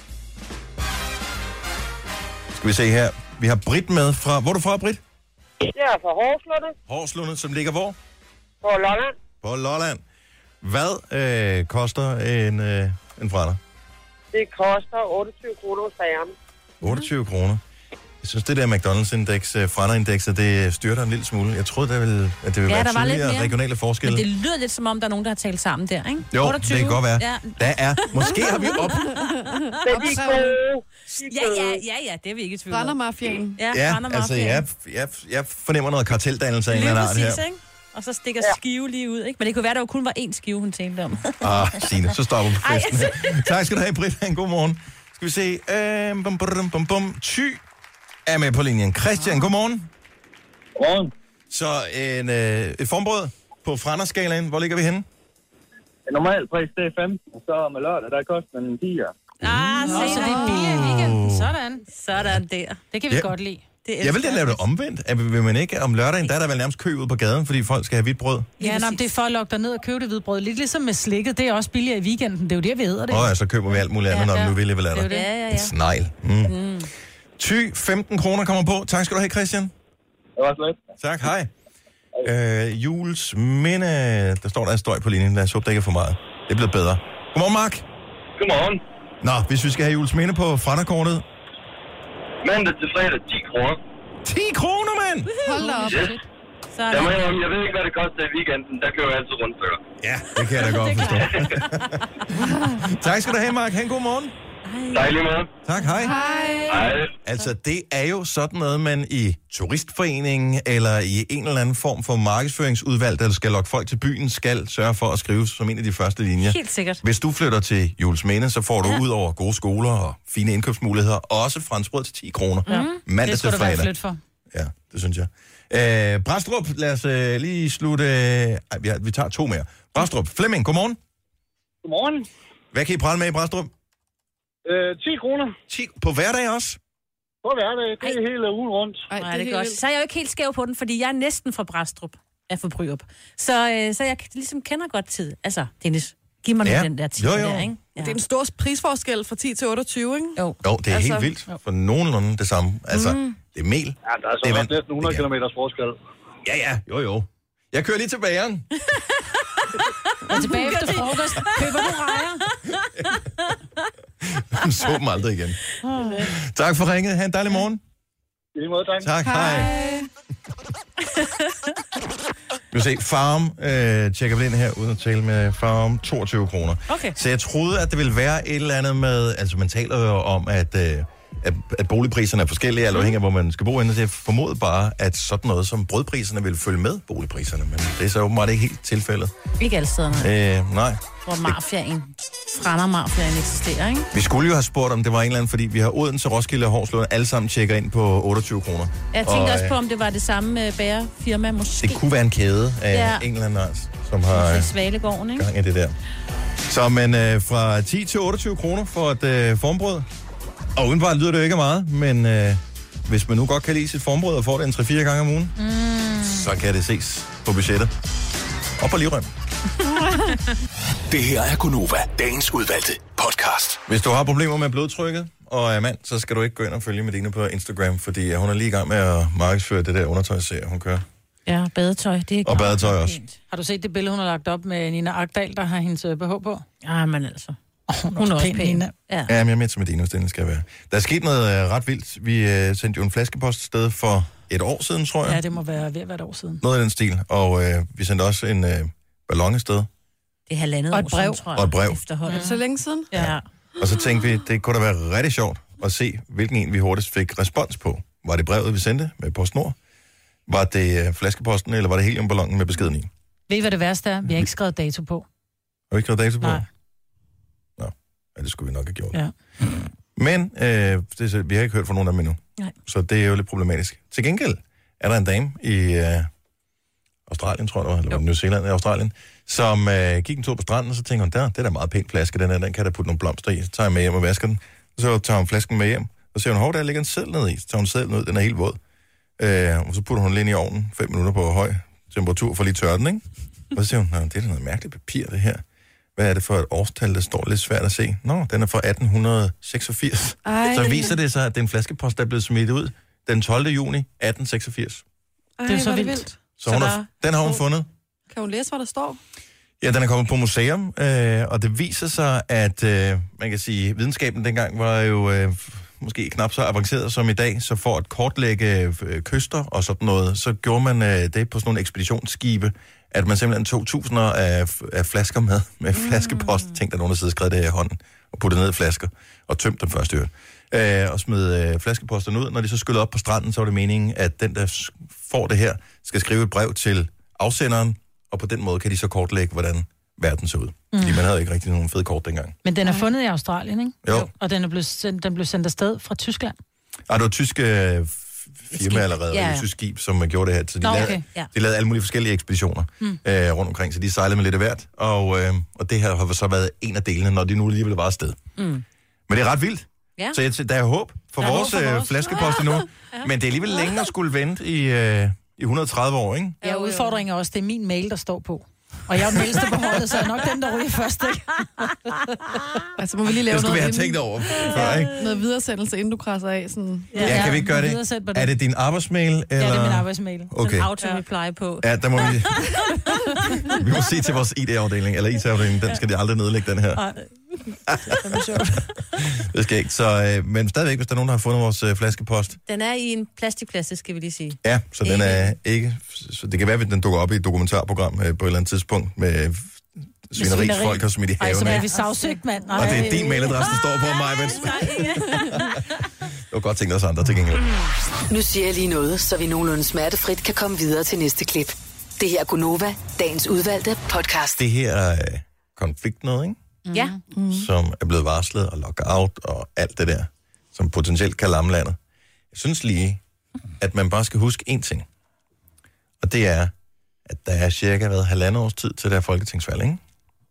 Skal vi se her. Vi har Britt med fra... Hvor er du fra, Britt? Jeg er fra Horslunde Horslunde, som ligger hvor? på Lolland. På Lolland. Hvad øh, koster en, øh, en frender? Det koster otteogtyve kroner hos bageren. otteogtyve kroner. Jeg synes, det der McDonald's-indeks, uh, Frender-indekset, det styrter en lille smule. Jeg troede, det ville, at det ville Ja, være der var lidt tydeligere mere. regionale forskelle. Men det lyder lidt som om, der er nogen, der har talt sammen der, ikke? Jo, otteogtyve. det kan godt være. Ja, Der er, måske har vi op... Men de er gode. De er ja, ja, gode. ja, ja, det er vi ikke i tvivl om. Brændermafiaen. Ja, Ja, Brændermafia. altså, jeg, jeg, jeg fornemmer noget karteldannelse af en Lige eller anden art her. præcis, ikke? og så stikker skive lige ud, ikke? Men det kunne være, der jo kun var én skive, hun tænkte om. Ah, Signe, så stopper vi festen her. Tak skal du have, Britta. En god morgen. Skal vi se. Øh, bum, bum, bum, bum. Ty er med på linjen. Christian, god morgen. Godmorgen. Så en, øh, et formbrød på Frender-skalaen. Hvor ligger vi henne? En normal pris, det er femten, og så med lørdag, der koster den ti. Ah, Nå, se, så det er billigt i weekenden. Sådan. Sådan der. Det kan vi Ja. godt lide. Det Jeg vil da lave det omvendt. At vil man ikke om lørdagen, der er der vel nærmest kø ude på gaden, fordi folk skal have hvidt brød. Ja, nå, det er for at lokke dig ned og købe det hvide brød. Lidt ligesom med slikket, det er også billigere i weekenden. Det er jo det, vi hedder det. Og ja, så køber vi alt muligt andet, Ja, når ja. nu vil vel er der. Det er jo det. Ja, ja, En ja. snegl. Mm. Mm. Ty, femten kroner kommer på. Tak skal du have, Christian. Det var slet. Tak, hej. Øh, Jules Minde, der står der en støj på linjen. Lad os håbe, der ikke er for meget. Det er blevet bedre. Godmorgen, Mark. Godmorgen. Nå, hvis vi skal have Jules Minde på Frender-kortet. Mandag til fredag, ti kroner. ti kroner, mand! Hold da op. Yes. Sådan. Jeg, må, indrømme, jeg ved ikke, hvad det koster i weekenden. Der køber jeg altid rundstykker. Ja, det kan jeg da godt forstå. Tak skal du have, Mark. Ha' en god morgen. Dejlig måde. Tak, hej. Hej. Altså, det er jo sådan noget, man i turistforeningen eller i en eller anden form for markedsføringsudvalg, der skal lokke folk til byen, skal sørge for at skrive som en af de første linjer. Helt sikkert. Hvis du flytter til Juelsminde, så får du ja. ud over gode skoler og fine indkøbsmuligheder, også franskbrød til ti kroner. Ja. Mandag Det til skulle du være fredag. flyt for. Ja, det synes jeg. Øh, Brastrup, lad os øh, lige slutte... Ej, vi, har, vi tager to mere. Brastrup, Flemming, godmorgen. Godmorgen. Hvad kan I prale med i Brastrup? Øh, ti kroner. ti på hverdag også? På hverdag. Det er hele ugen rundt. Ej, Nej, det er helt godt. vildt. Så er jeg jo ikke helt skæv på den, fordi jeg er næsten fra Brastrup. Jeg er fra Bryrup. Så, øh, så jeg ligesom kender godt tid. Altså, Dennis, giv mig nu Ja. den der tid Jo, jo. der, ikke? Ja. Det er en stor prisforskel fra ti til otteogtyve, ikke? Jo. Jo, det er Altså- helt vildt. For nogenlunde det samme. Altså, mm. det er mel. Ja, der er så Det er også vand. næsten hundrede Det kan- kilometers forskel. Ja, ja, jo, jo. Jeg kører lige til bageren. Og tilbage efter frokost. Køber du rejer? Så dem aldrig igen. Tak for ringet. Ha' en dejlig morgen. I lige måde, tak. Tak, hej. Vi vil se, Farm øh, tjekker vi ind her, uden at tale med Farm, toogtyve kroner. Okay. Så jeg troede, at det ville være et eller andet med, altså man taler jo om, at, øh, at, at boligpriserne er forskellige, alt afhængig af, hvor man skal bo henne. Så jeg formodede bare, at sådan noget som brødpriserne ville følge med boligpriserne, men det er så åbenbart ikke helt tilfældet. Ikke alle stederne, Øh, nej. hvor mafiaen, Frender-mafiaen eksisterer, ikke? Vi skulle jo have spurgt, om det var en eller anden, fordi vi har Odense, Roskilde og Horslund alle sammen tjekker ind på otteogtyve kroner. Jeg tænkte Og, også på, øh, om det var det samme øh, bærefirma, måske. Det kunne være en kæde af Ja. ja. en eller anden art, som har Til Svalegården, ikke? gang i det der. Så men øh, fra ti til otteogtyve kroner for et øh, formbrød. Og udenbart lyder det jo ikke af meget, men øh, hvis man nu godt kan lide sit formbrød og får det en tre fire gange om ugen, mm. så kan det ses på budgettet. Og på livrem. Det her er Gonova, dagens udvalgte podcast. Hvis du har problemer med blodtrykket og er mand, så skal du ikke gå ind og følge Medina på Instagram, fordi hun er lige i gang med at markedsføre det der undertøjsserie, hun kører. Ja, badetøj, det er Og badetøj også. fint. Har du set det billede, hun har lagt op med Nina Agdal, der har hendes øh, B H på? Ja, men altså. Hun Hun er også pæn. Nina. Ja. Ja, men jeg er med til Medina, hvis den skal være. Der er sket noget øh, ret vildt. Vi øh, sendte jo en flaskepost sted for et år siden, tror jeg. Ja, det må være ved at være et år siden. Noget af den stil. Og øh, vi sendte også en øh, ballon afsted. Det er halvandet Og et år siden, brev. tror jeg. Og et brev. Efterhånden. Så længe siden? Ja. Og så tænkte vi, det kunne da være rigtig sjovt at se, hvilken en vi hurtigst fik respons på. Var det brevet, vi sendte med PostNord? Var det øh, flaskeposten, eller var det heliumballonen med beskeden i? Ved I, hvad det værste er? Vi har ikke skrevet dato på. Har vi ikke skrevet dato på? Nej. Nå, ja, det skulle vi nok have gjort. Ja. Men øh, det, er så- vi har ikke hørt fra nogen af dem endnu. Nej. Så det er jo lidt problematisk. Til gengæld er der en dame i øh, Australien, tror jeg, det var, eller var det New Zealand i Australien, som øh, gik en tur på stranden, og så tænker hun, der, det er da meget pæn flaske, den her, den kan der putte nogle blomster i. Så tager jeg med hjem og vasker den. Og så tager hun flasken med hjem, og så siger hun, hov, der ligger en seddel ned i. Så tager hun sedlen ud, den er helt våd. Øh, og så putter hun den ind i ovnen, fem minutter på høj temperatur, for lige tørre den, ikke? Og så siger hun, det er da noget mærkeligt papir, det her. Hvad er det for et årstal, der står lidt svært at se? Nå, den er fra atten seksogfirs. Ej. Så viser det sig, at det er en flaskepost, der er blevet smidt ud den tolvte juni atten seksogfirs. Ej, Det er så hvor vildt. Så hun har, den har hun fundet. Kan hun læse, hvad der står? Ja, den er kommet på museum, øh, og det viser sig, at øh, man kan sige, videnskaben dengang var jo øh, måske knap så avanceret som i dag, så for at kortlægge øh, kyster og sådan noget, så gjorde man øh, det på sådan nogle ekspeditionsskibe, at man simpelthen tog tusinder af, af flasker med, med flaskepost. Tænk, der er nogen, der sidder og skrev det i hånden og puttede ned i flasker og tømte dem først i øvrigt. Øh, og smed øh, flaskeposterne ud. Når de så skyllede op på stranden, så var det meningen, at den, der får det her, skal skrive et brev til afsenderen, og på den måde kan de så kortlægge, hvordan verden ser ud. Mm. Fordi man havde ikke rigtig nogen fede kort dengang. Men den er fundet i Australien, ikke? Jo. Og den er blevet sendt, den blev sendt afsted fra Tyskland. Ah, det var tyske firma allerede, ja, ja. Et tysk skib, som gjorde det her. Så de, Nå, okay. lavede, ja. de lavede alle mulige forskellige ekspeditioner mm. øh, rundt omkring, så de sejlede med lidt af hvert. Og, øh, og det her har så været en af delene, når de nu alligevel var afsted. Mm. Men det er ret vildt. Ja. Så jeg, der er håb for, vores, håb for vores flaskepost endnu. Ja. Men det er alligevel længe at skulle vente i, øh, i et hundrede og tredive år, ikke? Ja, udfordringen er også, det er min mail, der står på. Og jeg er den ældste på holdet, så er nok den, der ryger først, ikke? Altså, må vi lige lave det skulle noget vi have tænkt over før, ikke? Noget videresendelse, inden du krasser af. Sådan. Ja, ja, kan vi ikke gøre det? det? Er det din arbejdsmail? Eller? Ja, det er min arbejdsmail. Okay. Sådan auto-reply på. Ja, der må vi... vi må se til vores I D-afdeling, eller I T-afdeling. Den skal de aldrig nedlægge, den her. Det skal ikke. Så, øh, men stadigvæk, hvis der er nogen, der har fundet vores øh, flaskepost. Den er i en plastikplads, skal vi lige sige. Ja, så den er ikke... Så det kan være, at den dukker op i et dokumentarprogram øh, på et eller andet tidspunkt med svineri, folk har smidt i haven. Ej, så er vi sagsøgt, mand. Og det er din mailadresse, der står på mig, vel? Det var godt tænkt os andre til gengæld. Nu siger jeg lige noget, så vi nogenlunde smertefrit kan komme videre til næste klip. Det her er Gunova, dagens udvalgte podcast. Det her er øh, konflikt noget, ikke? Ja. Mm. Som er blevet varslet og lockout og alt det der, som potentielt kan lamme landet. Jeg synes lige, at man bare skal huske én ting. Og det er, at der er cirka været halvandet års tid til det her folketingsvalg, ikke?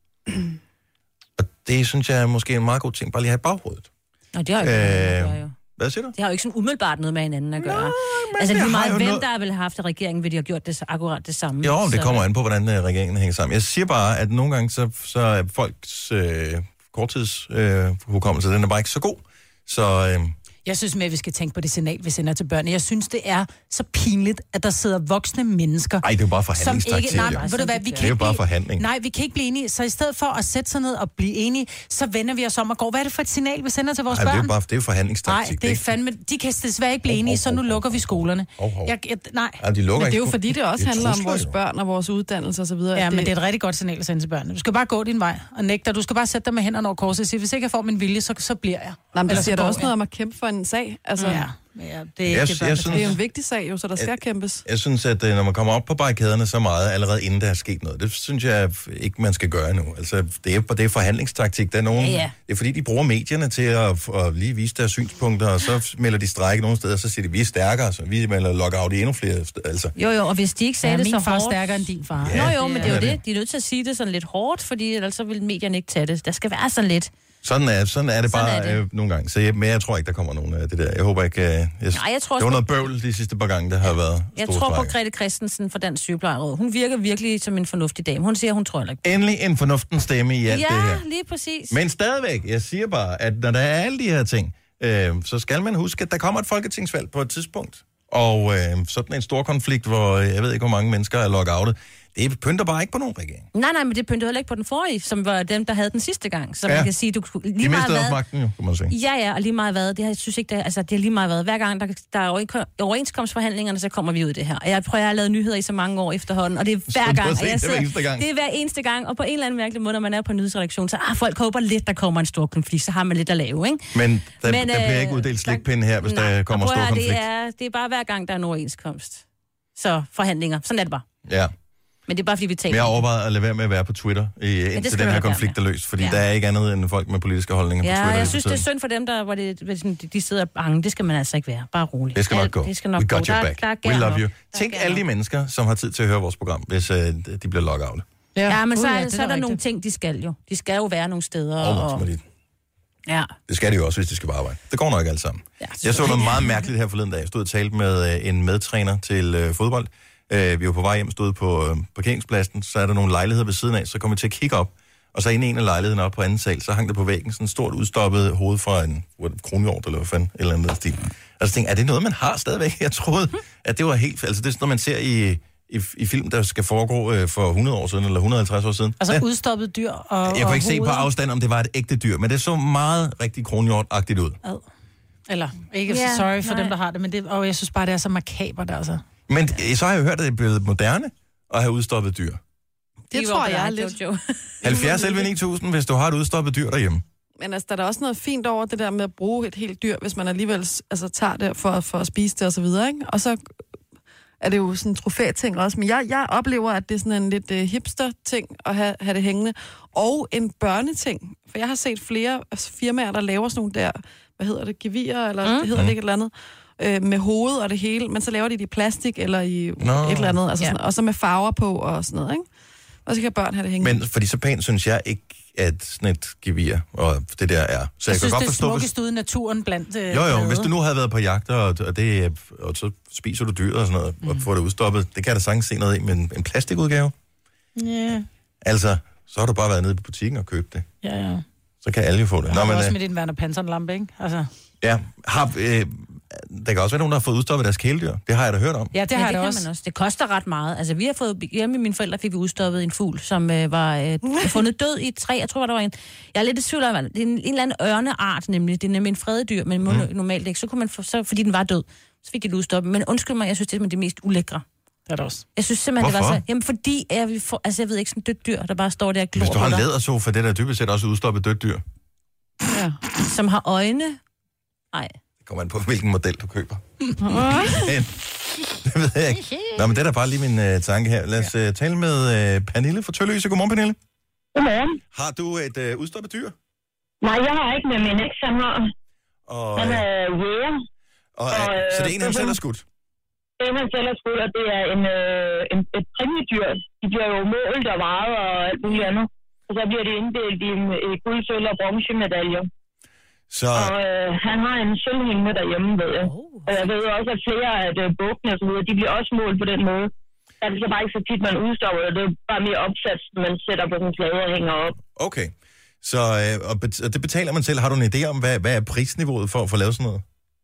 Og det synes jeg er måske en meget god ting, bare lige at have i baghovedet. Nå, det har jo ikke øh, noget at gøre, jo. Hvad siger du? Det har jo ikke sådan umiddelbart noget med hinanden at gøre. Nå, altså, det er meget, hvem noget... der har vel haft regeringen, vil de have gjort det akkurat det samme. Jo, det så... kommer an på, hvordan uh, regeringen hænger sammen. Jeg siger bare, at nogle gange, så, så er folks øh, korttidshukommelse, øh, den er bare ikke så god. Så... Øh, Jeg synes med, at vi skal tænke på det signal, vi sender til børn. Jeg synes, det er så pinligt, at der sidder voksne mennesker... Ej, det er jo bare forhandlingstaktik. Nej, ved du hvad, vi kan det er jo bare forhandling. Nej, vi kan ikke blive enige. Så i stedet for at sætte sig ned og blive enige, så vender vi os om og går. Hvad er det for et signal, vi sender til vores Ej, børn? det er jo bare det er jo forhandlingstaktik. Nej, det er fandme... De kan desværre ikke blive enige, så nu lukker vi skolerne. Oh, oh. Jeg, jeg, nej. Ja, de lukker men det er jo ikke. fordi, det også det handler om vores børn og vores uddannelse osv. Ja, det... men det er et rigtig godt signal at sende til børnene. Du skal bare gå din vej og nægte. Du skal bare sætte dig med hænderne over korset og sige, hvis ikke jeg får min vilje, så, så bliver jeg. Nej, men det siger da også noget om at kæmpe for en sag. Altså, ja. Ja, det, er jeg, ikke jeg synes, det er jo en vigtig sag, jo, så der skal jeg, kæmpes. Jeg synes, at når man kommer op på barrikaderne så meget, allerede inden der er sket noget, det synes jeg ikke, man skal gøre nu. Altså, det er, det er forhandlingstaktik. Der er nogen, ja, ja. Det er fordi, de bruger medierne til at, at lige vise deres synspunkter, og så melder de strække nogle steder, og så siger de, vi er stærkere, så vi melder lockout i endnu flere. Altså. Jo, jo, og hvis de ikke sagde ja, det så min far hårdt... stærkere end din far. Ja, Nå jo, men det er jo det. De er nødt til at sige det sådan lidt hårdt, fordi ellers så vil medierne ikke tage det. Der skal være sådan lidt... Sådan er, sådan er det sådan bare er det. Øh, nogle gange. Så jeg, men jeg tror ikke, der kommer nogen af det der. Jeg håber ikke... Øh, jeg, Nej, jeg tror det var noget bøvl de sidste par gange, der har været Jeg tror på Grete Christensen fra Dansk Sygeplejeråd. Hun virker virkelig som en fornuftig dame. Hun siger, hun tror ikke. Endelig en fornuftens stemme i alt ja, det her. Ja, lige præcis. Men stadigvæk, jeg siger bare, at når der er alle de her ting, øh, så skal man huske, at der kommer et folketingsvalg på et tidspunkt. Og øh, sådan en stor konflikt, hvor jeg ved ikke, hvor mange mennesker er lockoutet, det pynter bare ikke på nogen regering. Nej, nej, men det pynter heller ikke på den forrige, som var dem, der havde den sidste gang. Så ja. Man kan sige, du lige de meget hvad... magten, jo, kan man sige. Ja, ja, og lige meget hvad. Det har, jeg synes ikke, det, altså, det er lige meget hvad. Hver gang, der, der er overenskomstforhandlingerne, så kommer vi ud i det her. Og jeg prøver, jeg har lavet nyheder i så mange år efterhånden, og det er hver gang. Og jeg sidder, det, gang. det er hver eneste gang, og på en eller anden mærkelig måde, når man er på nyhedsredaktion, så ah, folk håber lidt, der kommer en stor konflikt, så har man lidt at lave, ikke? Men der, men, der bliver øh, ikke uddelt slikpinde her, hvis nej, der kommer en stor konflikt. Det er, det er bare hver gang, der er en overenskomst. Så forhandlinger. Sådan er det bare. Ja. Men det er bare, fordi vi taler. Men jeg har overvejet at lade være med at være på Twitter, indtil den her konflikt er løst, fordi ja. Der er ikke andet end folk med politiske holdninger ja, på Twitter. Ja, jeg synes, det er synd for dem, der, hvor det, de sidder bange. Det skal man altså ikke være. Bare roligt. Det skal nok gå. Det skal nok We got gå. your back. Der, der We love you. Tænk alle de mennesker, som har tid til at høre vores program, hvis uh, de bliver lockout. Ja, ja men så, uh, ja, så er der nogle ting, de skal jo. De skal jo være nogle steder. Og, og... Ja. Det skal de jo også, hvis de skal på arbejde. Det går nok alt sammen. Ja, jeg så noget meget mærkeligt her forleden dag. Jeg stod og talte med uh, en medtræner til uh, fodbold. Uh, vi var på vej hjem, stod på uh, parkeringspladsen, så er der nogle lejligheder ved siden af, så kom vi til at kigge op, og så inde i en af lejlighederne op på anden sal, så hang der på væggen sådan en stort udstoppet hoved fra en kronhjort, eller hvad fanden, eller andet stil. Og så tænkte jeg, er det noget, man har stadigvæk? Jeg troede, at det var helt... Altså det er sådan noget, man ser i, i, i film, der skal foregå uh, for hundrede år siden, eller et hundrede og halvtreds år siden. Altså ja. udstoppet dyr og Jeg kunne og ikke hoveder. se på afstand, om det var et ægte dyr, men det så meget rigtig kronhjort-agtigt ud. Ad. Eller, ikke ja, sorry for nej. dem, der har det, men det, og jeg synes bare, det er så makabert, altså. Men så har jeg jo hørt, at det er blevet moderne at have udstoppet dyr. Det tror jeg er lidt. halvfjerds elleve ni tusind, hvis du har et udstoppet dyr derhjemme. Men altså, der er der også noget fint over det der med at bruge et helt dyr, hvis man alligevel altså, tager det for, for at spise det og så videre, ikke? Og så er det jo sådan en trofæting også. Men jeg, jeg oplever, at det er sådan en lidt uh, hipster-ting at have, have det hængende. Og en børneting. For jeg har set flere firmaer, der laver sådan nogle der, hvad hedder det, gevier, eller mm. det hedder det ikke et eller andet, øh, med hoved og det hele. Men så laver de det i plastik, eller i no. et eller andet. Altså ja. sådan, og så med farver på og sådan noget, ikke? Og så kan børn have det hængende. Men fordi så pænt synes jeg ikke, at sådan et gevir og det der er. Så jeg, jeg kan synes, godt det er forstå, smukkest ude i naturen blandt øh, Jo, jo, blade. hvis du nu havde været på jagt, og, og, det, og så spiser du dyr og sådan noget, mm. og får det udstoppet, det kan jeg da sagtens se noget i, men en plastikudgave? Ja. Yeah. Altså, så har du bare været nede i butikken og købt det. Ja, ja. Så kan alle jo få det. Nå, men også øh, med din Werner Panton-lampe, ikke? Altså. Ja, har, øh, der kan også være nogen, der har fået udstoppet deres kæledyr. Det har jeg da hørt om. Ja, det har ja, det jeg også. også. Det koster ret meget. Altså, vi har fået, hjemme med mine forældre fik vi udstoppet en fugl, som øh, var øh, fundet død i et træ. Jeg tror, der var en... Jeg er lidt i tvivl om, det er en, en eller anden ørneart, nemlig. Det er nemlig en frededyr, men mm. normalt ikke. Så kunne man få, så, fordi den var død, så fik jeg det udstoppet. Men undskyld mig, jeg synes, det er det mest ulækre. Det er det også. Jeg synes simpelthen, Hvorfor? det var så... Jamen, fordi jeg, for, altså, jeg ved ikke, sådan et dødt dyr, der bare står der og glor. Hvis du har en lædersofa, det er der dybest set også udstoppet dødt dyr. Ja. Som har øjne. Nej. Det kommer an på, hvilken model du køber. men, det ved jeg ikke. Nå, men det er da bare lige min uh, tanke her. Lad os uh, tale med uh, Pernille fra Tølløse. Godmorgen, Pernille. Godmorgen. Har du et uh, udstoppet dyr? Nej, jeg har ikke, med min eks, han har. Og, han er jæger. Og, og, øh, så det er en, han selv har skudt? Det er en, han selv har skudt, og det er en, øh, en, et præmiedyr. De bliver jo målt og vejet og alt muligt andet. Og så bliver de inddelt i, i guld, sølv og bronzemedaljer. Så... Og øh, han har en sølvhængende derhjemme, ved jeg. Oh, og jeg ved også, at flere af uh, bukkene og så videre, de bliver også målt på den måde. Der er det så bare ikke så tit, man udstopper det. Det er bare mere opsats, man sætter på sådan en plade og hænger op. Okay. Så øh, og det betaler man selv. Har du en idé om, hvad, hvad er prisniveauet for at få lavet sådan noget?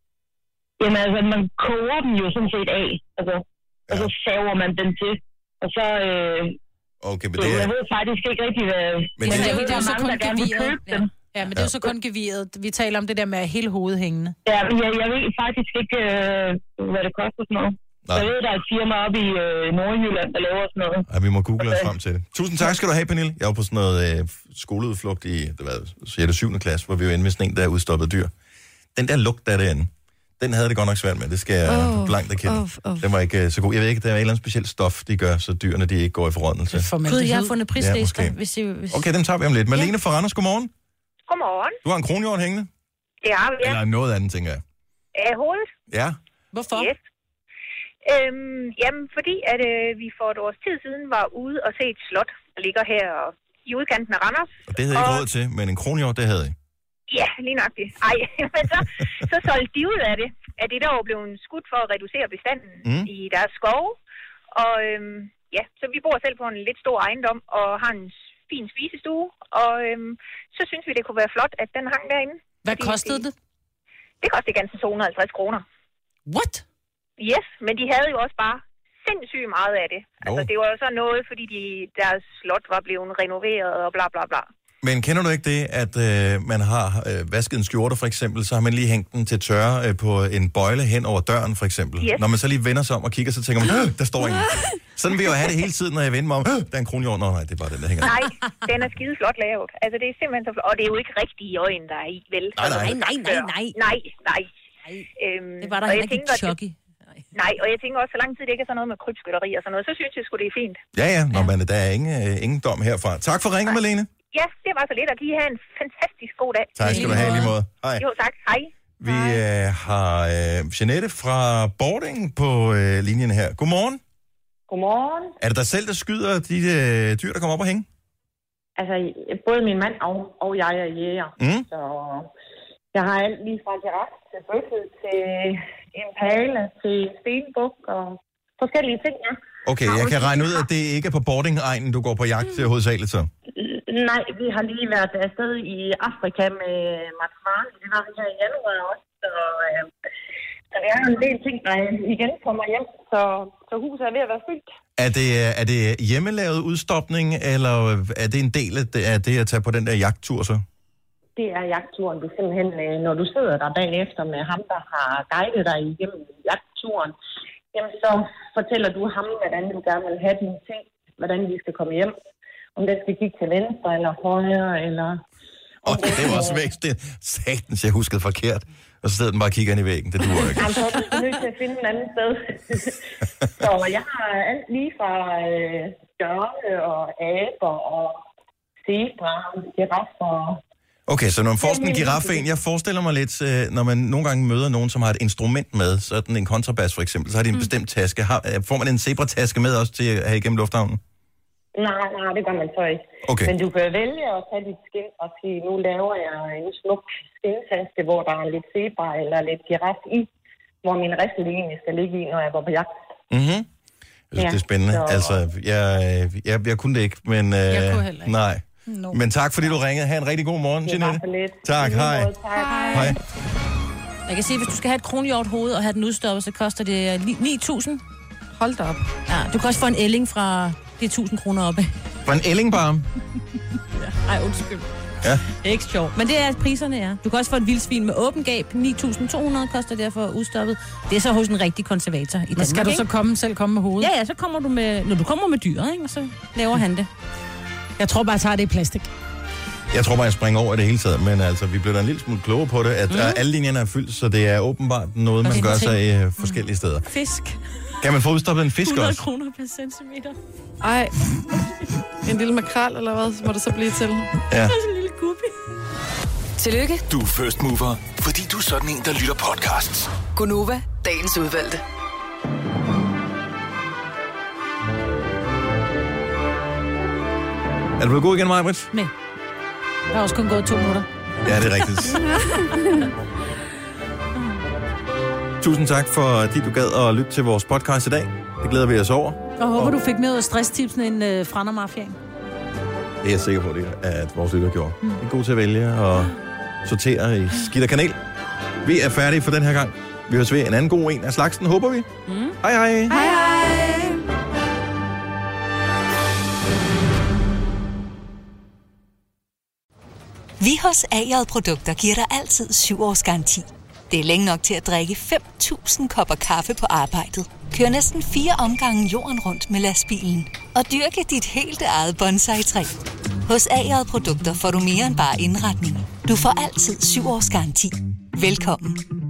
Jamen altså, man koger dem jo sådan set af. Altså, ja. Og så saver man den til. Og så... Øh, okay, men det er... Jeg ved faktisk ikke rigtig, hvad... Men men det, jeg ved, det er jo så kun geviret. Ja. ja, men det er jo så kun geviret. Vi taler om det der med hele hovedet hængende. Ja, men jeg, jeg ved faktisk ikke, øh, hvad det koster sådan noget. Nej. Jeg ved, der er et firma oppe i øh, Nordjylland, der laver sådan noget. Ja, vi må google os frem til det. Tusind tak skal du have, Pernille. Jeg var på sådan noget øh, skoleudflugt i det var, så jeg det syvende klasse, hvor vi var inde med sådan en, der udstoppede dyr. Den der lugt, der er derinde, den havde det godt nok svært med. Det skal jeg oh, blankt erkende. Oh, oh. Den var ikke uh, så god. Jeg ved ikke, der er et eller andet specielt stof, de gør, så dyrene de ikke går i forrådnelse. Gud, jeg har fundet prislister. Ja, hvis I, hvis... Okay, dem tager vi om lidt. Malene ja. fra Randers, godmorgen. Godmorgen. Du har en kronhjort hængende? Det har vi, ja. Eller noget af den, tænker jeg. Æh, hovedet. Ja. Hvorfor? Yes. Øhm, jamen, fordi at øh, vi for et års tid siden var ude og se et slot, der ligger her i udkanten af Randers. Og det havde jeg ikke råd til, men en kronhjort, det havde jeg. Ja, lige nøjagtigt. Ej, men så, så solgte de ud af det, at det der var blevet skudt for at reducere bestanden mm. i deres skove. Og øhm, ja, så vi bor selv på en lidt stor ejendom og har en fin spisestue. Og øhm, så synes vi, det kunne være flot, at den hang derinde. Hvad kostede det? Det kostede ganske to hundrede og halvtreds kroner. What? Yes, men de havde jo også bare sindssygt meget af det. Oh. Altså, det var jo så noget, fordi de, deres slot var blevet renoveret og bla bla bla. Men kender du ikke det, at øh, man har øh, vasket en skjorte for eksempel, så har man lige hængt den til tørre øh, på en bøjle hen over døren for eksempel. Yes. Når man så lige vender sig om og kigger, så tænker man, der står en. Sådan vil jeg jo have det hele tiden, når jeg vender mig om, der er en kronhjort. Nå nej, det er bare den, der hænger. Nej, den er skide flot lavet. Altså det er simpelthen så flot. Og det er jo ikke rigtige øjne, der er i, vel? Nej, nej. Nej, nej, nej. Nej, nej. Øhm, det var der heller ikke chokke. Nej, og jeg tænker også, så lang tid det ikke er sådan noget med krybskytteri og sådan noget, så synes jeg sgu, det er fint. Ja, ja, Nå, men der er ingen, øh, ingen dom herfra. Tak for ringen, Malene. Ja, det var så lidt, at I have en fantastisk god dag. Tak skal du have lige måde. Hej. Jo, tak. Hej. Vi øh, har øh, Jeanette fra Bording på øh, linjen her. Godmorgen. Godmorgen. Er det dig selv, der skyder de øh, dyr, der kommer op og hænge? Altså, både min mand og, og jeg er jæger. Mm. Så jeg har alt lige fra giraf til bøffel til en pale til stenbuk og forskellige ting, ja. Okay, jeg kan regne ud, at det ikke er på Bording-egnen, du går på jagt til hovedsageligt så? Nej, vi har lige været afsted i Afrika med Max Marley. Det var vi her i januar også. Så, øh, så det er en del ting, der igen kommer hjem. Så, så huset er ved at være fyldt. Er det, er det hjemmelavet udstopning, eller er det en del af det at tage på den der jagttur så? Det er jagtturen. Det er simpelthen, når du sidder der bagefter med ham, der har guidet dig igennem jagtturen, jamen så fortæller du ham, hvordan du gerne vil have dine ting, hvordan vi skal komme hjem. Om den skal kigge til venstre eller højre, eller Åh, oh, det var også vækst. Satans, jeg huskede forkert. Og så sidder den bare og kigger ind i væggen. Det duer ikke. Jamen, så er du nødt til at finde en anden sted. Så jeg har alt lige fra øh, større og aber og zebra, giraffer. Okay, så når man får sådan en giraf en, jeg forestiller mig lidt, når man nogle gange møder nogen, som har et instrument med, sådan en kontrabas for eksempel, så har de en mm. bestemt taske. Har, får man en zebra-taske med også til at have igennem lufthavnen? Nej, nej, det gør man så ikke. Okay. Men du kan vælge at tage dit skin og sige, nu laver jeg en smuk skintaske, hvor der er lidt zebra eller lidt giraf i, hvor min restling egentlig skal ligge i, når jeg går på jagt. Mhm. Jeg synes, ja, det er spændende. Så... Altså, jeg, jeg, jeg kunne det ikke, men... Jeg kunne heller ikke. Nej. No. Men tak, fordi du ringede. Ha' en rigtig god morgen, Jeanette. Tak, hej. Hej. Hej. Jeg kan sige, hvis du skal have et kronhjort hoved og have den udstoppet, så koster det ni tusind. Hold da op. Ja, du kan også få en ælling fra de tusind kroner oppe. For en ælling bare? Ja, ej, undskyld. Ja. Det er ikke sjovt. Men det er priserne, ja. Du kan også få et vildsvin med åben gab. ni tusind to hundrede koster derfor udstoppet. Det er så hos en rigtig konservator i Danmark. Men skal du så komme, selv komme med hovedet? Ja, ja, så kommer du med... Når du kommer med dyret, ikke? Og så laver han det. Jeg tror bare, jeg tager det i plastik. Jeg tror bare, jeg springer over det hele taget, men altså, vi bliver da en lille smule klogere på det, at mm. alle linjerne er fyldt, så det er åbenbart noget, man gør sig i uh, forskellige steder. Fisk. Kan man få udstoppet en fisk hundrede også? hundrede kroner per centimeter. Ej, en lille makrel, eller hvad må det så blive til? Ja. Sådan en lille guppy. Tillykke. Du er first mover, fordi du er sådan en, der lytter podcasts. Gunova, dagens udvalgte. Er du blevet god igen, Maj-Brit? Nej. Jeg har også kun gået to minutter. Ja, det er rigtigt. Tusind tak, fordi du gad at lytte til vores podcast i dag. Det glæder vi os over. Jeg håber, og... du fik mere stresstipsene end øh, Frender-mafiaen. Det er jeg sikker på, det at vores lytter gjorde. Mm. Vi er gode til at vælge og sortere i skidt og kanel. Vi er færdige for den her gang. Vi høres ved en anden god en af slagsen, håber vi. Mm. Hej hej. Hej hej. Vi hos A J Produkter giver dig altid syv års garanti. Det er længe nok til at drikke fem tusind kopper kaffe på arbejdet. Kør næsten fire omgange jorden rundt med lastbilen. Og dyrke dit helt eget bonsai-træ. Hos A J Produkter får du mere end bare indretning. Du får altid syv års garanti. Velkommen.